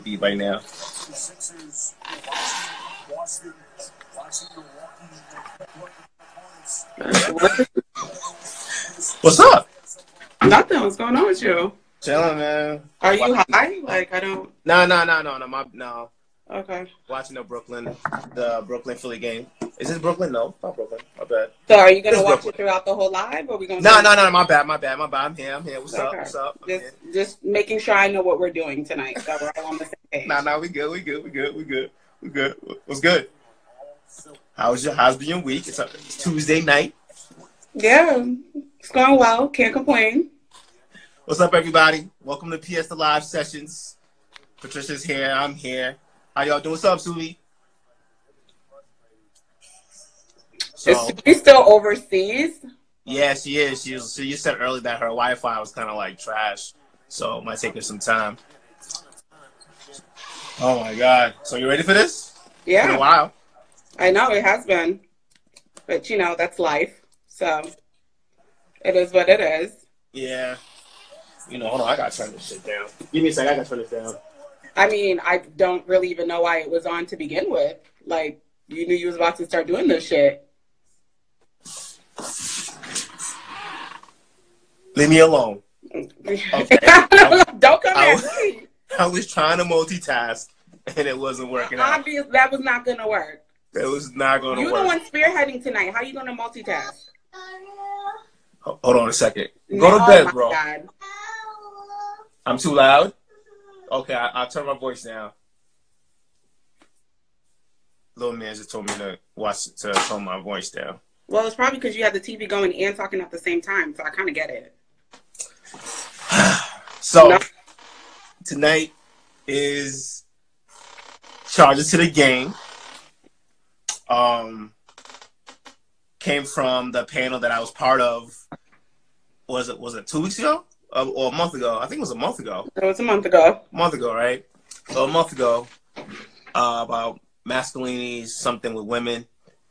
Beat right now. What's up? Nothing. What's going on with you? Chilling, man. Are you high? Like, I don't. No. No. Okay. Watching the Brooklyn Philly game. Is this Brooklyn? No, not Brooklyn. My bad. So, are you gonna It's watch Brooklyn. it throughout the whole live, or are we gonna? No. My bad. I'm here. What's Okay. up? I'm here. Just making sure I know what we're doing tonight, so we're all on the same page. Nah. We good. What's good? How's been your week? It's Tuesday night. Yeah, it's going well. Can't complain. What's up, everybody? Welcome to PS The Live Sessions. Patricia's here. I'm here. How y'all doing? What's up, Suvi? Is she still overseas? Yeah, she is. You said earlier that her Wi-Fi was kind of like trash, so it might take her some time. Oh my God! So you ready for this? Yeah. It's been a while. I know it has been, but that's life. So it is what it is. Yeah. Hold on. I gotta turn this shit down. Give me a second. I gotta turn this down. I mean, I don't really even know why it was on to begin with. Like, you knew you was about to start doing this shit. Leave me alone. Okay. Don't come at me. I was trying to multitask, and it wasn't working out. Obviously, that was not going to work. It was not going to work. You're the one spearheading tonight. How are you going to multitask? Hold on a second. Go to bed, bro. God. I'm too loud? Okay, I'll turn my voice down. Little man just told me to tone my voice down. Well, it's probably because you had the TV going and talking at the same time, so I kind of get it. So, tonight is Charges to the Game. Came from the panel that I was part of. Was it 2 weeks ago? Or a month ago? I think it was a month ago. It was a month ago. A month ago, right? So a month ago, about masculinity, something with women.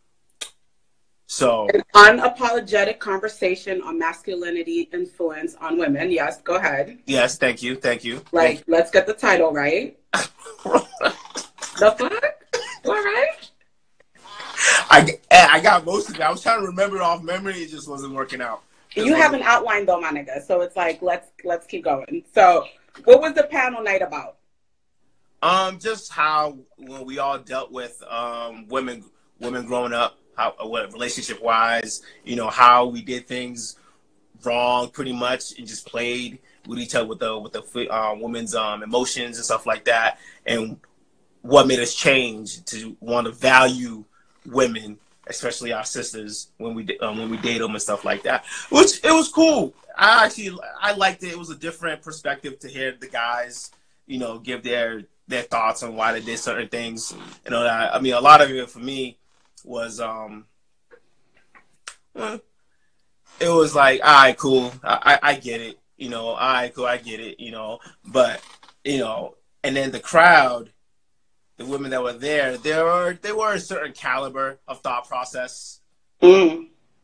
So an unapologetic conversation on masculinity influence on women. Yes, go ahead. Yes, thank you. Like, let's get the title right. The fuck? All right. I got most of it. I was trying to remember it off memory. It just wasn't working out. You have an outline though, my nigga. So it's like, let's keep going. So what was the panel night about? Just how when we all dealt with women growing up, what relationship wise, how we did things wrong pretty much and just played with each other with the women's emotions and stuff like that, and what made us change to want to value women, especially our sisters, when we date them and stuff like that. Which it was cool. I liked it. It was a different perspective to hear the guys, give their thoughts on why they did certain things. I mean, a lot of it for me was it was like, all right, cool. I get it. All right, cool. I get it. But and then the crowd, the women that were there, they were a certain caliber of thought process. And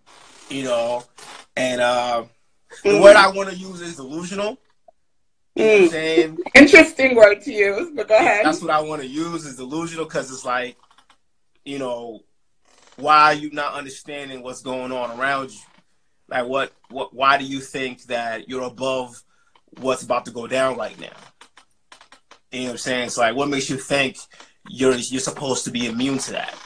the word I want to use is delusional. You know what I'm saying? Interesting word to use, but go ahead. That's what I want to use is delusional, because it's like, why are you not understanding what's going on around you? Like, why do you think that you're above what's about to go down right now? You know what I'm saying? It's like, what makes you think you're supposed to be immune to that?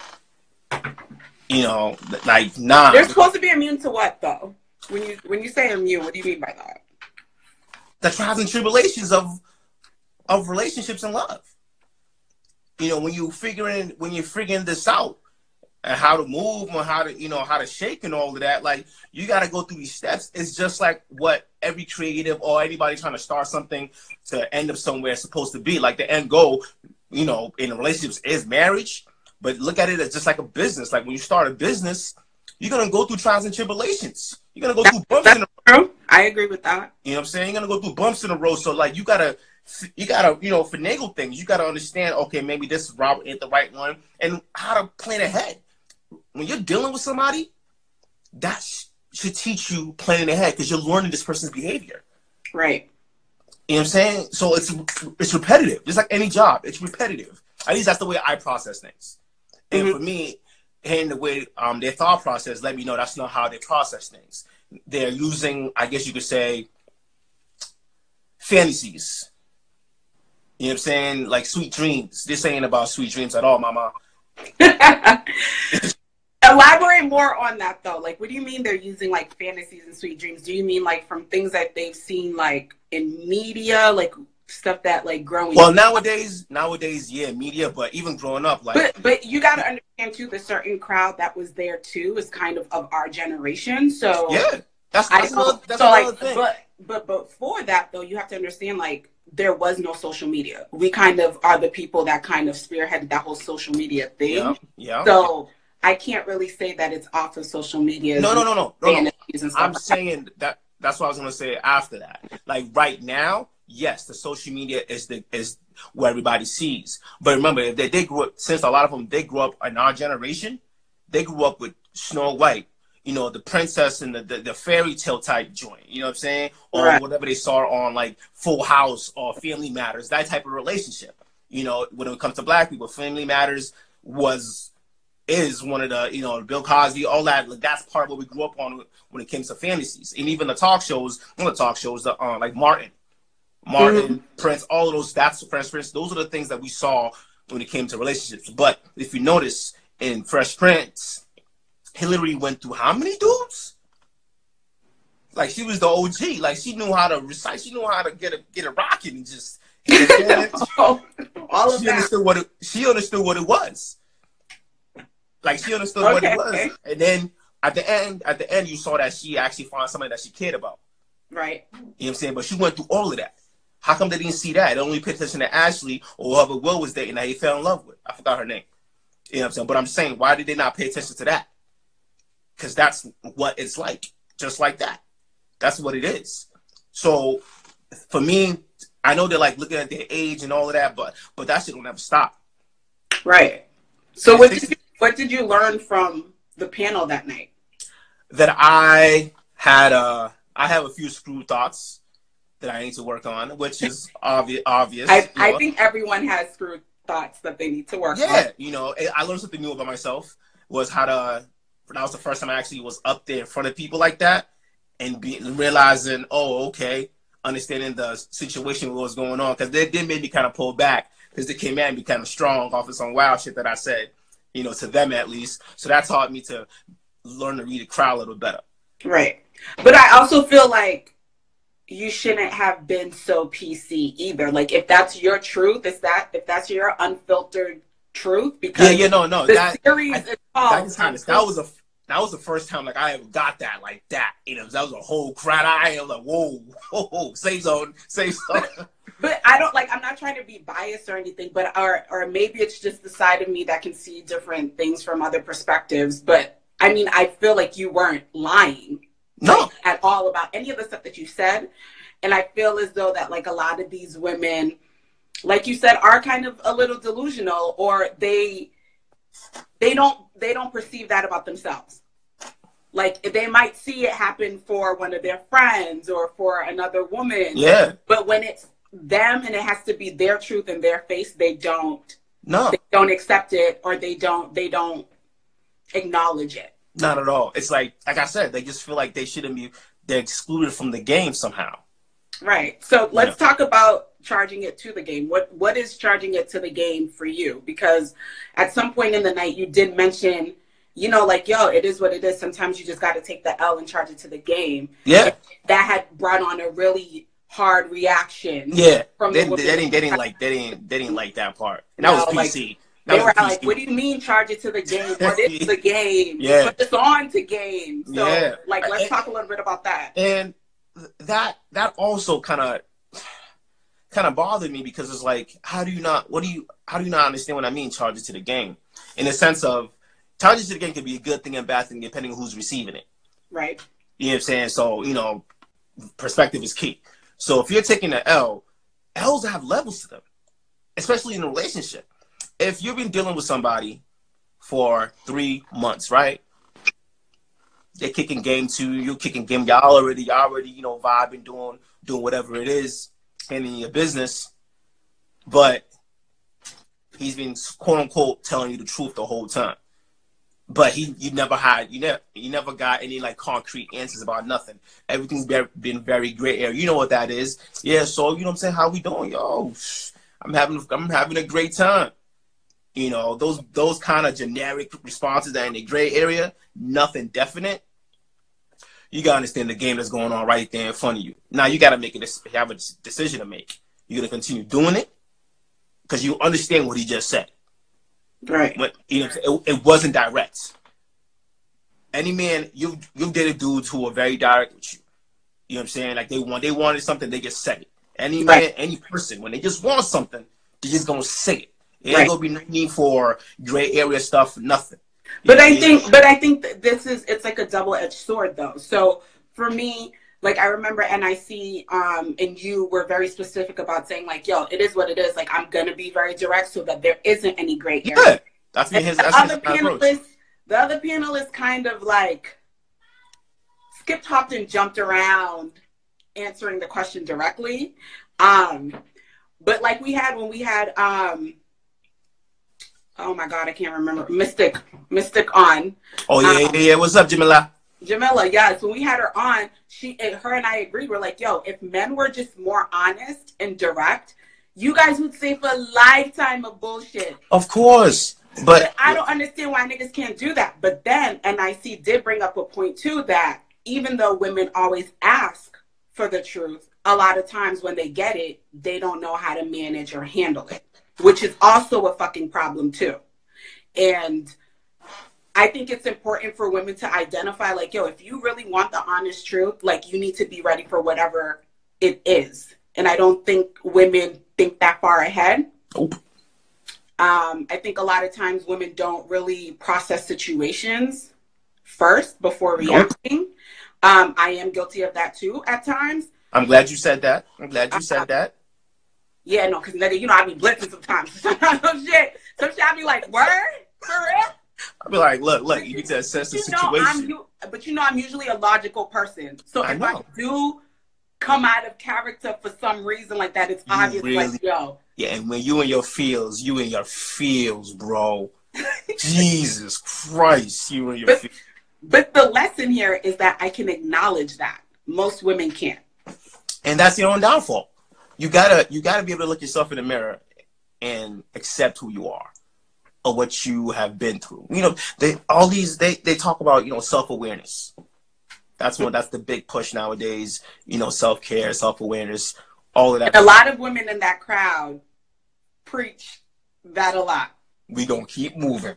Like, nah. You're supposed to be immune to what, though? When you say immune, what do you mean by that? The trials and tribulations of relationships and love. When you're figuring this out and how to move and how to shake and all of that, like, you got to go through these steps. It's just like what every creative or anybody trying to start something to end up somewhere is supposed to be. Like, the end goal, in relationships is marriage, but look at it as just like a business. Like, when you start a business, you're going to go through trials and tribulations. You're going to go through bumps in the road. I agree with that. You know what I'm saying? You're going to go through bumps in the road. So, like, you got to, finagle things. You got to understand, okay, maybe this route ain't the right one, and how to plan ahead. When you're dealing with somebody, that should teach you planning ahead, because you're learning this person's behavior. Right. You know what I'm saying? So it's repetitive, just like any job. It's repetitive. At least that's the way I process things. And for me, hearing the way their thought process let me know that's not how they process things. They're using, I guess you could say, fantasies. You know what I'm saying? Like sweet dreams. This ain't about sweet dreams at all, mama. Elaborate more on that though. Like, what do you mean they're using like fantasies and sweet dreams? Do you mean like from things that they've seen like in media, like stuff that like growing Well, up? nowadays, yeah, media, but even growing up, like. But you got to understand too, the certain crowd that was there too is kind of our generation. So Yeah, that's another thing. But before that though, you have to understand like there was no social media. We kind of are the people that kind of spearheaded that whole social media thing. Yeah. So I can't really say that it's off of social media. No. Fantasies and stuff I'm saying that's what I was gonna say after that. Like right now, yes, the social media is where everybody sees. But remember, if they grew up, since a lot of them they grew up in our generation, they grew up with Snow White, you know, the princess and the fairy tale type joint. You know what I'm saying? Or right. whatever they saw on like Full House or Family Matters, that type of relationship. You know, when it comes to Black people, Family Matters is one of the, you know, Bill Cosby, all that. Like, that's part of what we grew up on when it came to fantasies. And even the talk shows, like Martin, Prince, all of those, that's Fresh Prince. Those are the things that we saw when it came to relationships. But if you notice in Fresh Prince, Hillary went through how many dudes? Like, she was the OG. Like, she knew how to recite. She knew how to get it rocking and just, you know, all of that. She understood what it was. Like, she understood what it was. And then at the end, you saw that she actually found somebody that she cared about. Right. You know what I'm saying? But she went through all of that. How come they didn't see that? They only paid attention to Ashley or whoever Will was dating that he fell in love with. I forgot her name. You know what I'm saying? But I'm saying, why did they not pay attention to that? Because that's what it's like. Just like that. That's what it is. So, for me, I know they're like looking at their age and all of that, but that shit will never stop. Right. So what did you learn from the panel that night? That I have a few screw thoughts that I need to work on, which is obvious. I think everyone has screw thoughts that they need to work on. Yeah, you know, I learned something new about myself. That was the first time I actually was up there in front of people like that and realizing, oh, okay, understanding the situation, what was going on. Because they did make me kind of pull back because they came at me kind of strong off of some wild shit that I said, you know, to them at least. So that taught me to learn to read the crowd a little better. Right. But I also feel like you shouldn't have been so PC either. Like, if that's your truth, if that's your unfiltered truth, because the series itself, that was the first time like I ever got that like that. You know, that was a whole crowd. I am like, whoa, safe zone. But I'm not trying to be biased or anything, but or maybe it's just the side of me that can see different things from other perspectives. But I mean, I feel like you weren't lying at all about any of the stuff that you said. And I feel as though that like a lot of these women, like you said, are kind of a little delusional, or they don't perceive that about themselves. Like, they might see it happen for one of their friends or for another woman. Yeah. But when it's them and it has to be their truth in their face, they don't accept it, or they don't acknowledge it. Not at all. It's like I said, they just feel like they're excluded from the game somehow. Right. So let's talk about charging it to the game. What is charging it to the game for you? Because at some point in the night you did mention, you know, like, yo, it is what it is. Sometimes you just got to take the L and charge it to the game. Yeah. And that had brought on a really hard reaction. Yeah. From they didn't like that part. And that was PC. They were like, what do you mean charge it to the game? What is the game? Yeah. Put this on to game. So let's talk a little bit about that. And that also kind of bothered me, because it's like, how do you not understand what I mean, charge it to the game? In the sense of, charge it to the game can be a good thing and bad thing depending on who's receiving it. Right. You know what I'm saying? So, you know, perspective is key. So if you're taking an L's have levels to them, especially in a relationship. If you've been dealing with somebody for 3 months, right? They're kicking game 2, you're kicking game. Y'all already, you know, vibing, doing whatever it is. handling your business, but he's been quote unquote telling you the truth the whole time. But you never got any like concrete answers about nothing. Everything's been very gray area. You know what that is? Yeah. So you know what I'm saying? How we doing? Yo, I'm having a great time. You know, those kind of generic responses that are in the gray area, nothing definite. You gotta understand the game that's going on right there in front of you. Now you gotta have a decision to make. You're gonna continue doing it because you understand what he just said. Right. But, you know, it wasn't direct. Any man, you've dated dudes who are very direct with you. You know what I'm saying? Like they wanted something, they just said it. Any man, any person, when they just want something, they're just gonna say it. It ain't gonna be no need for gray area stuff, nothing. But I think that it's like a double-edged sword though. So for me, like I remember NIC, and you were very specific about saying like, yo, it is what it is. Like I'm gonna be very direct so that there isn't any gray area. Yeah, that's his approach. The other panelists kind of like skipped, hopped, and jumped around answering the question directly. But like when we had oh my God, I can't remember. Mystic on. Oh yeah. What's up, Jamila? Jamila, yes. When we had her on, her and I agreed. We're like, yo, if men were just more honest and direct, you guys would save a lifetime of bullshit. Of course. But I don't understand why niggas can't do that. But then NIC did bring up a point too that even though women always ask for the truth, a lot of times when they get it, they don't know how to manage or handle it, which is also a fucking problem too. And I think it's important for women to identify like, yo, if you really want the honest truth, like you need to be ready for whatever it is. And I don't think women think that far ahead. Nope. I think a lot of times women don't really process situations first before reacting. I am guilty of that too at times. I'm glad you said that. Yeah, no, because you know I be blitzing sometimes. Some shit I be like, word? For real? I'll be like, look, you need to assess the situation. But you know I'm usually a logical person. So if I do come out of character for some reason like that, it's obvious like, yo. Yeah, and when you in your feels, bro. Jesus Christ, you in your feels. But the lesson here is that I can acknowledge that. Most women can't. And that's your own downfall. You gotta be able to look yourself in the mirror and accept who you are or what you have been through. You know, they talk about, you know, self-awareness. That's the big push nowadays, you know, self-care, self-awareness, all of that. And a lot of women in that crowd preach that a lot. We gonna keep moving.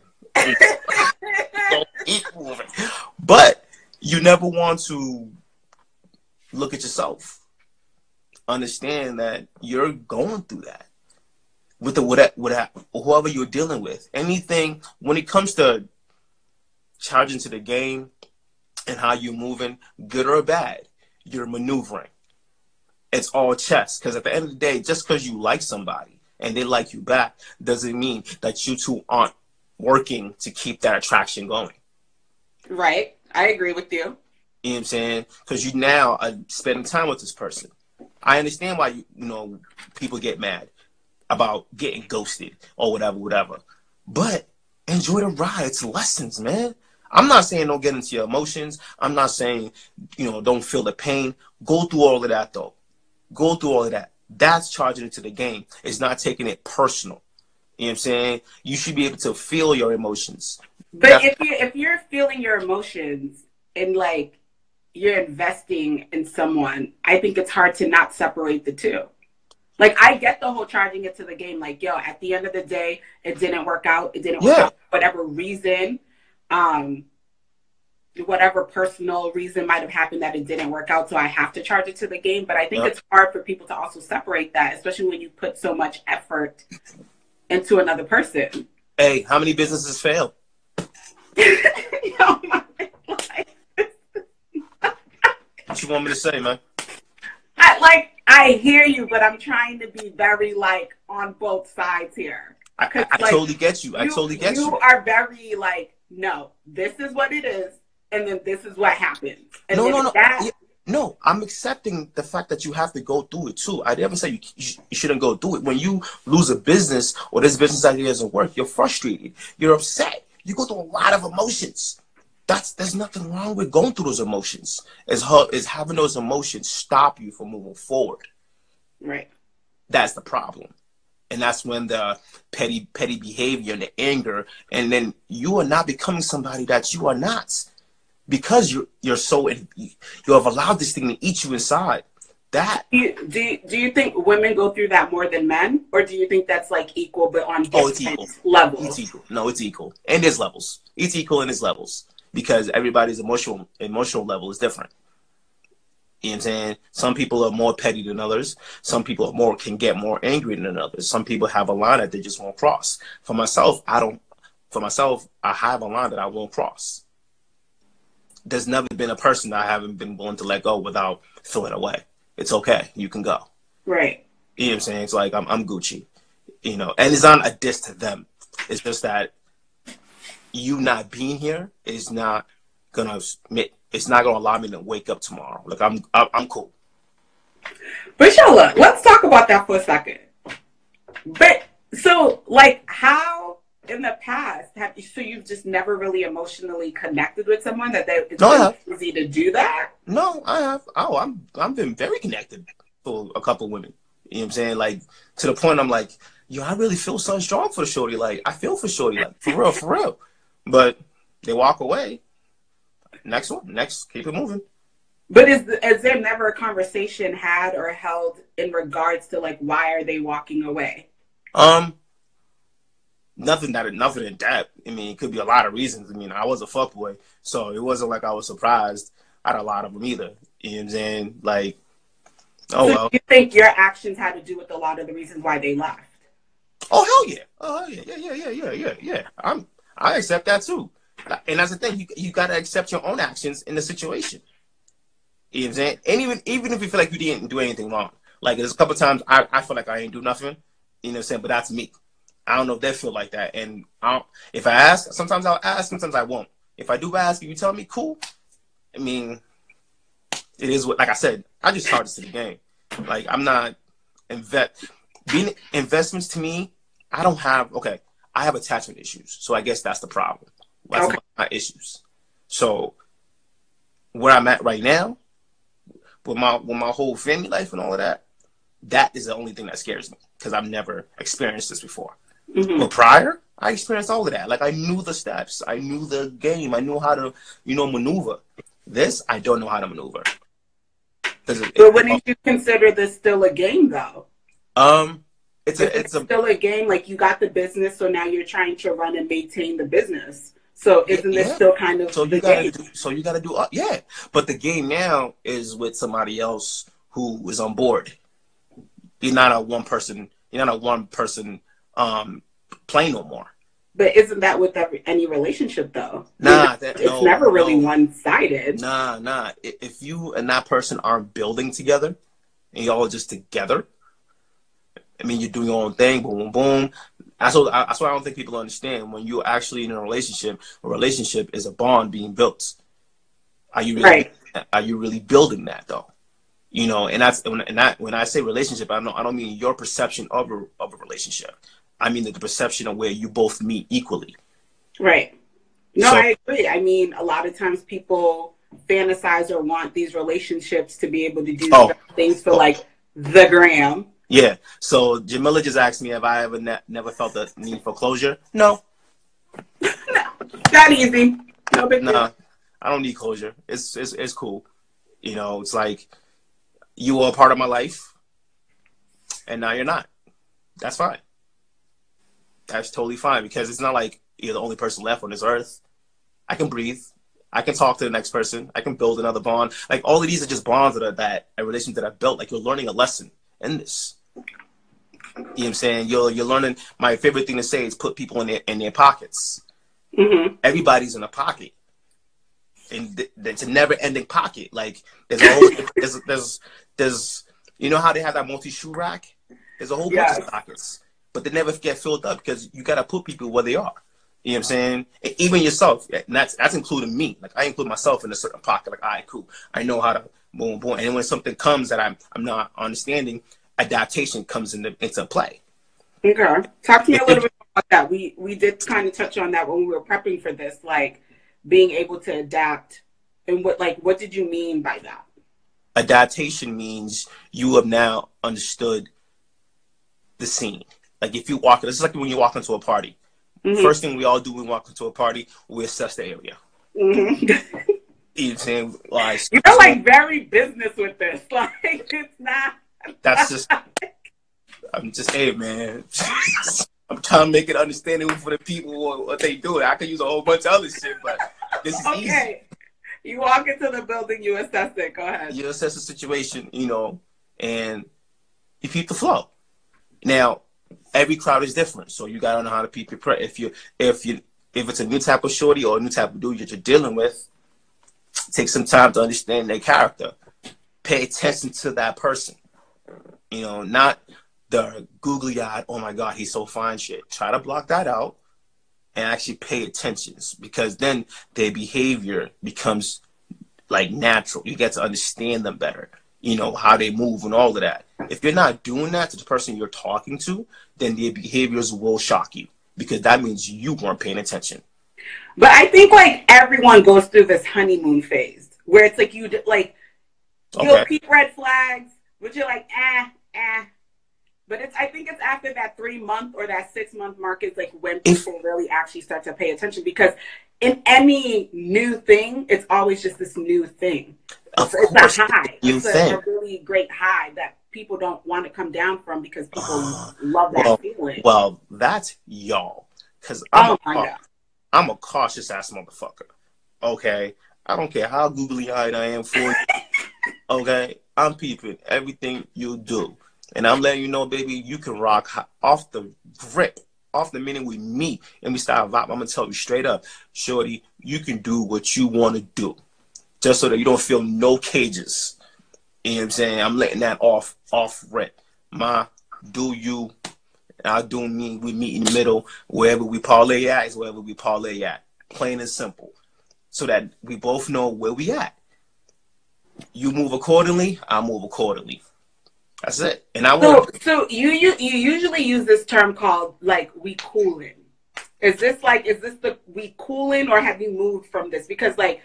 But you never want to look at yourself. Understand that you're going through that with whoever you're dealing with. Anything when it comes to charging to the game and how you're moving, good or bad, you're maneuvering. It's all chess. Because at the end of the day, just because you like somebody and they like you back doesn't mean that you two aren't working to keep that attraction going. Right. I agree with you. You know what I'm saying? Because you now are spending time with this person. I understand why you know people get mad about getting ghosted or whatever. But enjoy the ride. It's lessons, man. I'm not saying don't get into your emotions. I'm not saying, you know, don't feel the pain. Go through all of that though. Go through all of that. That's charging into the game. It's not taking it personal. You know what I'm saying? You should be able to feel your emotions. But if you're feeling your emotions and like you're investing in someone, I think it's hard to not separate the two. Like, I get the whole charging it to the game. Like, yo, at the end of the day, it didn't work out. It didn't work out for whatever reason. Whatever personal reason might have happened that it didn't work out. So I have to charge it to the game. But I think it's hard for people to also separate that, especially when you put so much effort into another person. Hey, how many businesses fail? Yo, what you want me to say, man? I hear you, but I'm trying to be very like on both sides here. I totally get you. I totally get you. You are very like, no, this is what it is, and then this is what happens. And no. No, I'm accepting the fact that you have to go through it too. I never say you shouldn't go through it. When you lose a business or this business idea doesn't work, you're frustrated. You're upset. You go through a lot of emotions. There's nothing wrong with going through those emotions. Is having those emotions stop you from moving forward. Right. That's the problem. And that's when the petty behavior and the anger, and then you are not becoming somebody that you are not. Because you're so you have allowed this thing to eat you inside. That do you think women go through that more than men, or do you think that's like equal but on different levels? It's equal. No, it's equal, and there's levels. It's equal and there's levels because everybody's emotional level is different. You know what I'm saying? Some people are more petty than others. Some people can get more angry than others. Some people have a line that they just won't cross. For myself, I have a line that I won't cross. There's never been a person that I haven't been willing to let go without feeling away. It's okay. You can go. Right. You know what I'm saying? It's like, I'm Gucci, you know, and it's not a diss to them. It's just that you not being here is not going to allow me to wake up tomorrow. Like I'm cool. But Shola, let's talk about that for a second. But so like how, in the past, you've just never really emotionally connected with someone it's really easy to do that? No, I have. Oh, I've been very connected for a couple women. You know what I'm saying? Like to the point I'm like, yo, I really feel so strong for the shorty. Like I feel for shorty, like for real. But they walk away. Next, keep it moving. But is there never a conversation had or held in regards to like why are they walking away? Nothing in depth. I mean, it could be a lot of reasons. I mean, I was a fuckboy, so it wasn't like I was surprised at a lot of them either. You know what I'm saying? Like, so you think your actions had to do with a lot of the reasons why they left? Oh, hell yeah. Oh, yeah. I accept that too. And that's the thing. You got to accept your own actions in the situation. You know what I'm saying? And even if you feel like you didn't do anything wrong. Like, there's a couple times I feel like I ain't do nothing. You know what I'm saying? But that's me. I don't know if they feel like that. And if I ask, sometimes I'll ask, sometimes I won't. If I do ask, if you tell me, cool. I mean, it is what, like I said, I just started to the game. Like, I'm not being investments to me, I have attachment issues. So I guess that's the problem. That's my issues. So where I'm at right now, with my whole family life and all of that, that is the only thing that scares me because I've never experienced this before. Mm-hmm. But prior, I experienced all of that. Like I knew the steps, I knew the game, I knew how to, maneuver. This, I don't know how to maneuver. But wouldn't you consider this still a game, though? It's still a game. Like you got the business, so now you're trying to run and maintain the business. So isn't this still kind of so you gotta do yeah. But the game now is with somebody else who is on board. You're not a one person play no more. But isn't that with any relationship though? Nah, it's never really one-sided. Nah. If you and that person aren't building together, and y'all are just together, I mean, you're doing your own thing, boom, boom, boom. That's what I don't think people understand. When you're actually in a relationship is a bond being built. Are you really building that though? And when I say relationship, I don't mean your perception of a relationship. I mean the perception of where you both meet equally. Right. No, I agree. I mean, a lot of times people fantasize or want these relationships to be able to do things for like the gram. Yeah. So Jamila just asked me, have I ever never felt the need for closure? No. No. That easy. No big deal. Nah, I don't need closure. It's cool. It's like you were a part of my life, and now you're not. That's fine. That's totally fine because it's not like you're the only person left on this earth. I can breathe. I can talk to the next person. I can build another bond. Like all of these are just bonds that a relationship that I built. Like you're learning a lesson in this. You know what I'm saying? You're learning. My favorite thing to say is put people in their pockets. Mm-hmm. Everybody's in a pocket, and it's a never-ending pocket. Like there's a whole there's how they have that multi-shoe rack. There's a whole bunch of pockets, but they never get filled up because you gotta put people where they are. You know what I'm saying? And even yourself, and that's including me. Like I include myself in a certain pocket. Like, all right, cool. I know how to boom, boom. And when something comes that I'm not understanding, adaptation comes into play. Okay. Talk to me a little bit about that. We did kind of touch on that when we were prepping for this, like being able to adapt. And what did you mean by that? Adaptation means you have now understood the scene. Like if you walk, this is like when you walk into a party. Mm-hmm. First thing we all do when we walk into a party, we assess the area. Mm-hmm. You know what I'm saying? Like, you're like very business with this. Like it's not. That's just. I'm just, hey man. I'm trying to make it understandable for the people what they do. I could use a whole bunch of other shit, but this is easy. You walk into the building, you assess it. Go ahead. You assess the situation, and you keep the flow. Now, every crowd is different, so you gotta know how to be prepared. If it's a new type of shorty or a new type of dude that you're dealing with, take some time to understand their character. Pay attention to that person. Not the googly-eyed, oh my God, he's so fine shit. Try to block that out and actually pay attention, because then their behavior becomes like natural. You get to understand them better, how they move and all of that. If you're not doing that to the person you're talking to, then their behaviors will shock you, because that means you weren't paying attention. But I think like everyone goes through this honeymoon phase where it's like you'll peep red flags, but you're like, But I think it's after that 3-month or that 6-month mark is like when people really actually start to pay attention, because in any new thing, it's always just this new thing. It's a high. It's a really great high that people don't want to come down from, because people love that feeling. Well, that's y'all. Because I'm a cautious ass motherfucker. Okay? I don't care how googly-eyed I am for you. Okay? I'm peeping everything you do. And I'm letting you know, baby, you can rock off the rip, off the minute we meet and we start vibing. I'm going to tell you straight up, shorty, you can do what you want to do, just so that you don't feel no cages. You know what I'm saying? I'm letting that off rip. Do you, I'll do me. We meet in the middle. Wherever we parlay at is wherever we parlay at. Plain and simple. So that we both know where we at. You move accordingly, I move accordingly. That's it. And so you usually use this term called like we coolin'. Is this the we coolin', or have you moved from this? Because like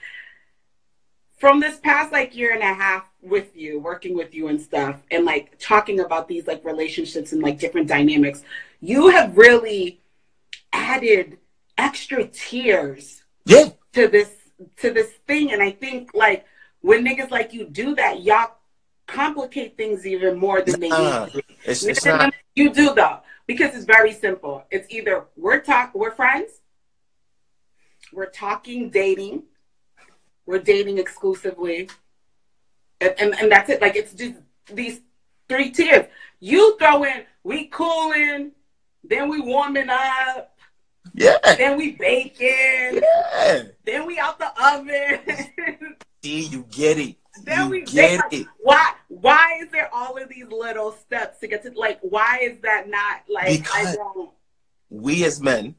from this past like year and a half with you, working with you and stuff, and like talking about these like relationships and like different dynamics, you have really added extra tiers to this thing. And I think like when niggas like you do that, y'all complicate things even more than they need to. It's not. You do though, because it's very simple. It's either we're friends, we're talking, dating, we're dating exclusively, and that's it. Like it's just these 3 tiers. You throw in we cooling, then we warming up, then we baking, then we out the oven. See, you get it. Then we get it. Why is there all of these little steps to get to, like, why is that not like, because I don't. We as men,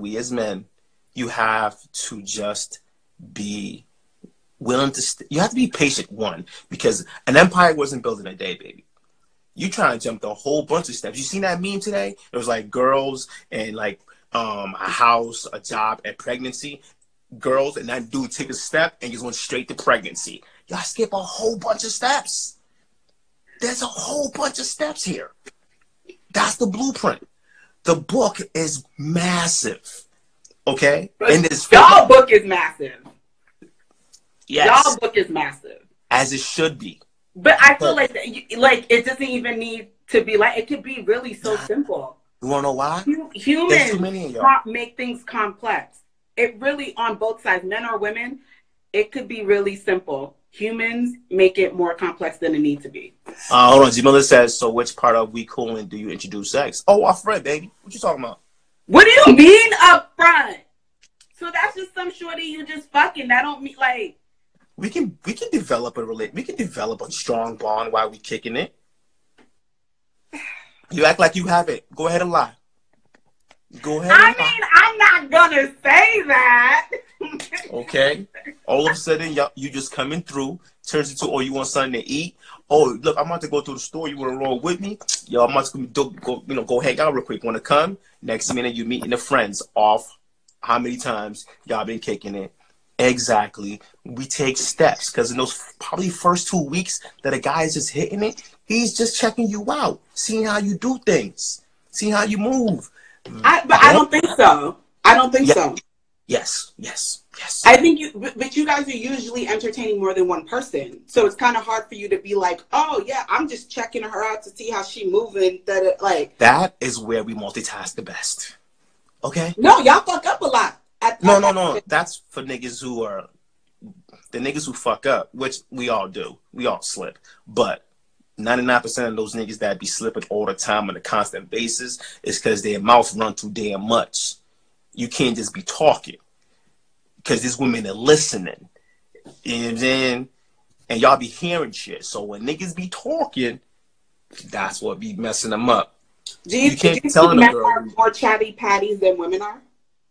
you have to just be willing to, you have to be patient, one, because an empire wasn't built in a day, baby. You trying to jump through a whole bunch of steps. You seen that meme today? It was like girls and like a house, a job, and pregnancy. Girls and that dude take a step and just went straight to pregnancy. Y'all skip a whole bunch of steps. There's a whole bunch of steps here. That's the blueprint. The book is massive. Okay? And y'all book is massive. Yes. Y'all book is massive. As it should be. But I feel like it doesn't even need to be like, it could be really so simple. You want to know why? Humans make things complex. It really, on both sides, men or women, it could be really simple. Humans make it more complex than it needs to be. Hold on. Jamila says, so which part of we cooling do you introduce sex? Oh, up front, baby. What you talking about? What do you mean up front? So that's just some shorty you just fucking. That don't mean like. We can develop a strong bond while we kicking it. You act like you have it. Go ahead and lie. Go ahead. I'm not not gonna say that. Okay? All of a sudden, you just coming through, turns into, oh, you want something to eat? Oh, look, I'm about to go to the store. You want to roll with me? Yo, I'm about to go hang out real quick. Want to come? Next minute, you meeting the friends off. How many times y'all been kicking it? Exactly. We take steps because in those probably first 2 weeks that a guy is just hitting it, he's just checking you out, seeing how you do things, seeing how you move. But I don't think so. I don't think so. Yes. I think but you guys are usually entertaining more than one person, so it's kind of hard for you to be like, oh yeah, I'm just checking her out to see how she moving. That is where we multitask the best. Okay. No, y'all fuck up a lot. No. That's for niggas who are the niggas who fuck up, which we all do. We all slip. But 99% of those niggas that be slipping all the time on a constant basis is because their mouth run too damn much. You can't just be talking because these women are listening. And then, and y'all be hearing shit. So when niggas be talking, that's what be messing them up. Do you think men are more chatty patties than women are?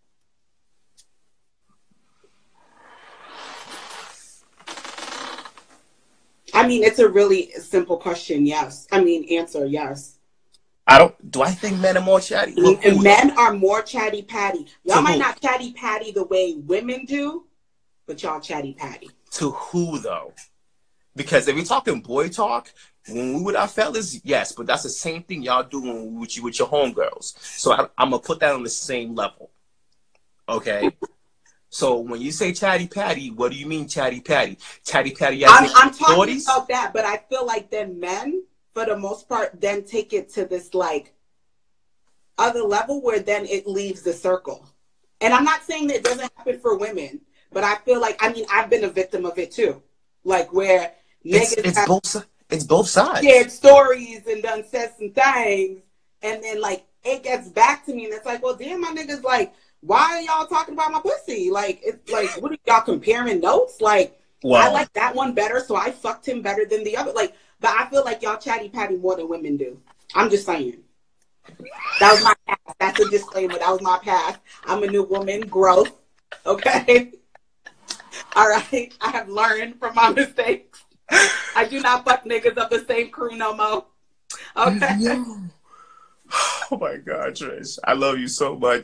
I mean, it's a really simple question. Yes. I mean, answer yes. Do I think men are more chatty? Men are more chatty patty. Y'all might not chatty patty the way women do, but y'all chatty patty. To who though? Because if we're talking boy talk, when we with our fellas, yes, but that's the same thing y'all do when we with your homegirls. So I'm gonna put that on the same level. Okay. So when you say chatty patty, what do you mean chatty patty? Chatty patty. I'm talking about that, but I feel like then men, for the most part, then take it to this like other level where then it leaves the circle. And I'm not saying that it doesn't happen for women, but I feel like, I mean, I've been a victim of it too. Like where niggas it's both sides. Shared stories and done said some things, and then like it gets back to me, and it's like, well, damn, my niggas, like, why are y'all talking about my pussy? Like, it's like, what are y'all comparing notes? Like, I like that one better, so I fucked him better than the other. Like, but I feel like y'all chatty patty more than women do. I'm just saying. That was my past. That's a disclaimer. That was my past. I'm a new woman. Growth. Okay. All right. I have learned from my mistakes. I do not fuck niggas of the same crew no more. Okay. Yeah. Oh my God, Trish. I love you so much.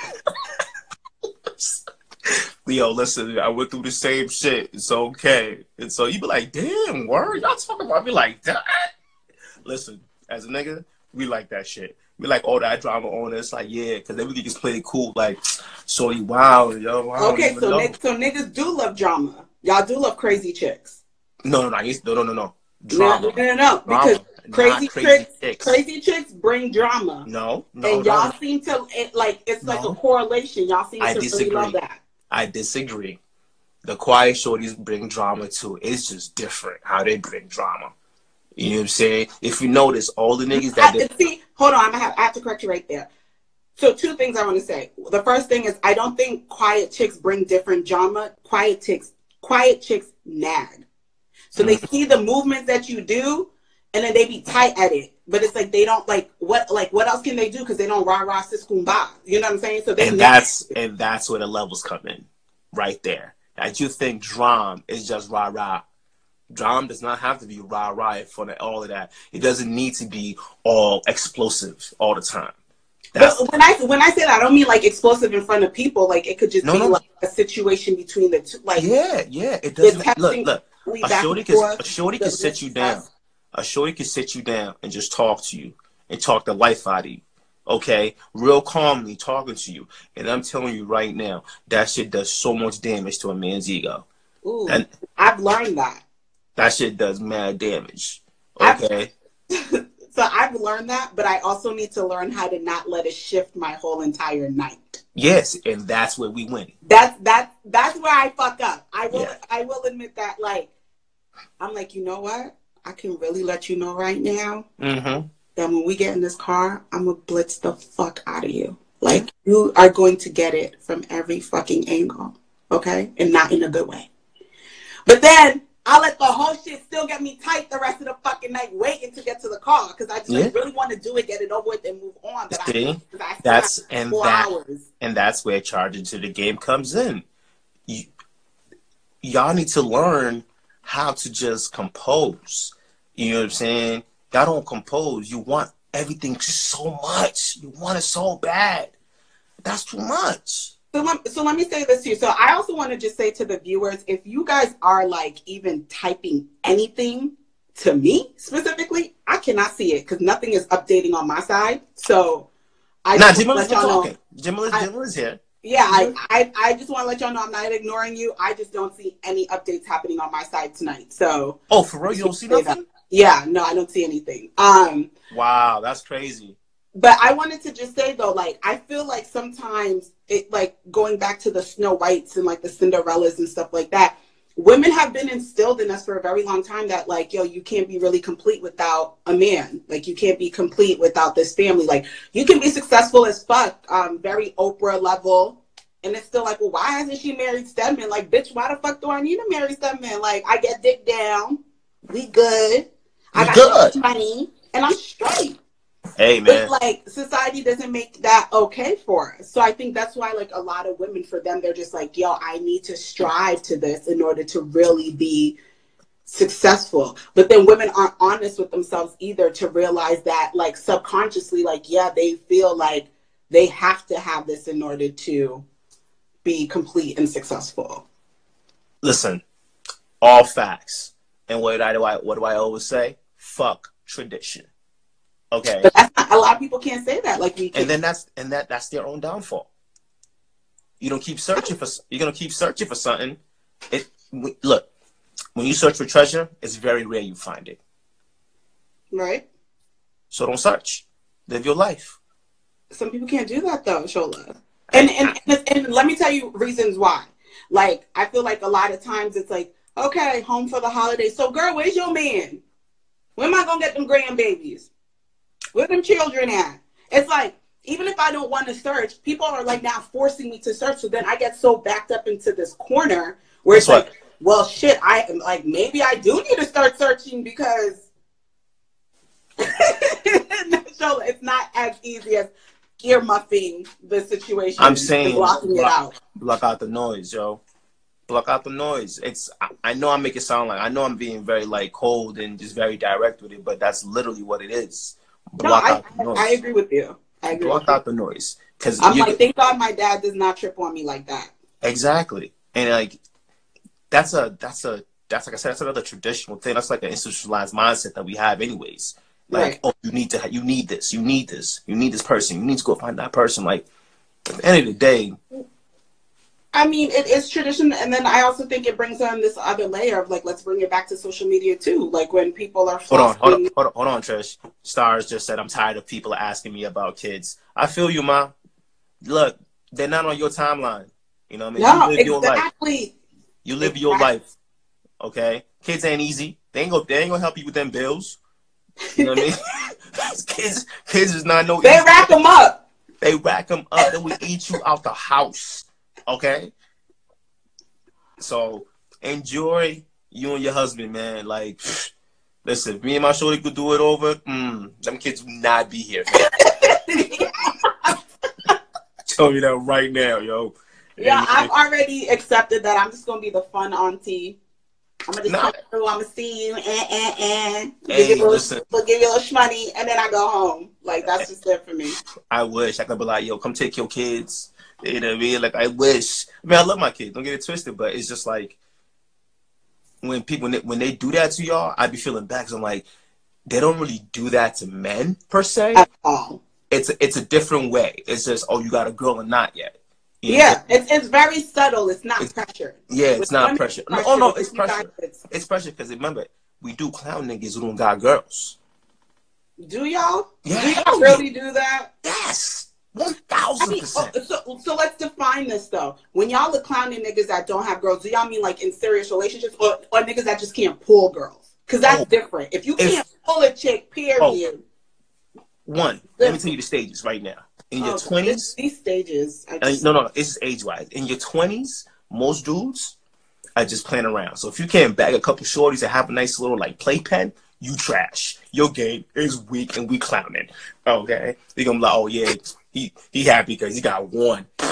Yo, listen, I went through the same shit. It's okay. And so you be like, damn, word? Y'all talking about me like that? Listen, as a nigga, we like that shit. We like all that drama on us. Like, yeah, because everything is played cool. Like, shorty, wow, yo, wow. Okay, so niggas do love drama. Y'all do love crazy chicks. No. Drama. No. Because crazy chicks bring drama. No. And y'all seem to, it's like a correlation. Y'all seem to really love that. I disagree. The quiet shorties bring drama too. It's just different how they bring drama. You know what I'm saying? If you notice, all the niggas hold on, I have to correct you right there. So 2 things I want to say. The first thing is I don't think quiet chicks bring different drama. Quiet chicks nag. So they see the movements that you do, and then they be tight at it. But it's like they don't what else can they do? Because they don't rah sis kumbah. You know what I'm saying? So that's where the levels come in, right there. That you think drum is just rah. Drum does not have to be rah in front of all of that. It doesn't need to be all explosive all the time. But when I say that, I don't mean like explosive in front of people. Like it could just be like a situation between the two. Like it doesn't. Look. A shorty can sit you down. A shorty can sit you down and just talk to you and talk the life out of you. Okay? Real calmly talking to you. And I'm telling you right now, that shit does so much damage to a man's ego. Ooh, I've learned that. That shit does mad damage. Okay? So I've learned that, but I also need to learn how to not let it shift my whole entire night. Yes, and that's where we win. That's where I fuck up. I will admit that. Like, I'm like, you know what? I can really let you know right now that when we get in this car, I'm gonna blitz the fuck out of you. Like, you are going to get it from every fucking angle, okay? And not in a good way. But then I'll let the whole shit still get me tight the rest of the fucking night waiting to get to the car because I just really want to do it, get it over with, and move on. But And that's where charging to the game comes in. Y'all need to learn how to just compose. You know what I'm saying? Y'all don't compose. You want everything so much. You want it so bad. That's too much. So let me say this to you. So I also want to just say to the viewers, if you guys are like even typing anything to me specifically, I cannot see it because nothing is updating on my side. So Jamila's still talking. Jamila's here. Yeah, I just want to let y'all know I'm not ignoring you. I just don't see any updates happening on my side tonight. So for real, you don't see nothing? Yeah, no, I don't see anything. Wow, that's crazy. But I wanted to just say though, like I feel like sometimes it like going back to the Snow Whites and like the Cinderellas and stuff like that, women have been instilled in us for a very long time that like, yo, you can't be really complete without a man. Like you can't be complete without this family. Like you can be successful as fuck, very Oprah level. And it's still like, well, why hasn't she married Stedman? Like, bitch, why the fuck do I need to marry Stedman? Like I get dick down. We good. I got money and I'm straight. Hey, man. But like society doesn't make that okay for us. So I think that's why like a lot of women, for them, they're just like, yo, I need to strive to this in order to really be successful. But then women aren't honest with themselves either to realize that like subconsciously, like, yeah, they feel like they have to have this in order to be complete and successful. Listen, all facts. And what do I always say? Fuck tradition. Okay. But that's not, a lot of people can't say that like we can. And then that's their own downfall. You're gonna keep searching for something. Look, when you search for treasure, it's very rare you find it. Right. So don't search. Live your life. Some people can't do that though, Shola. And let me tell you reasons why. Like I feel like a lot of times it's like, okay, home for the holidays. So girl, where's your man? When am I gonna get them grandbabies? Where them children at? It's like, even if I don't want to search, people are like now forcing me to search. So then I get so backed up into this corner where it's like, well, shit, I am like, maybe I do need to start searching because it's not as easy as earmuffing the situation. I'm saying blocking it out. Block out the noise, yo. Block out the noise. I know I make it sound like, I know I'm being very like cold and just very direct with it, but that's literally what it is. I agree with you. Block out the noise. Because I'm like, thank God my dad does not trip on me like that. Exactly. And like that's like I said, that's another traditional thing. That's like an institutionalized mindset that we have anyways. Like, right. Oh, you need this person, you need to go find that person. Like at the end of the day, I mean, it is tradition, and then I also think it brings on this other layer of like, let's bring it back to social media too. Like when people are hold on, Trish. Stars just said, I'm tired of people asking me about kids. I feel you, Ma. Look, they're not on your timeline. You know what I mean? No, exactly. You live your life. Okay? Kids ain't easy. They ain't gonna help you with them bills. You know what I mean? Kids is not no. They rack them up. They rack them up. They will eat you out the house. Okay, so enjoy you and your husband, man. Like, listen, if me and my shorty could do it over, them kids would not be here. Tell you that right now, yo. Yeah, I've already accepted that I'm just gonna be the fun auntie. I'm gonna just come through. I'm gonna see you and give you a little money, and then I go home. Like that's just it for me. I wish I could be like, yo, come take your kids. You know what I mean? Like, I wish. I mean, I love my kids. Don't get it twisted. But it's just like, when they do that to y'all, I be feeling bad. Because I'm like, they don't really do that to men, per se. At all. It's a different way. It's just, oh, you got a girl or not yet. You know? It's very subtle. It's not pressure. Yeah, it's not pressure. No, it's pressure. It's pressure because, remember, we do clown niggas who don't got girls. Do y'all? Yeah. Do y'all really do that? Yes. 1,000%. So let's define this though. When y'all are clowning niggas that don't have girls, do y'all mean like in serious relationships or niggas that just can't pull girls? Because that's different. If you can't pull a chick, period. Let me tell you the stages right now. In your 20s, these stages. No, this is age-wise. In your 20s, most dudes are just playing around. So if you can't bag a couple shorties and have a nice little like playpen, you trash. Your game is weak and we clowning. Okay, they gonna be like, oh yeah. He happy because he got one.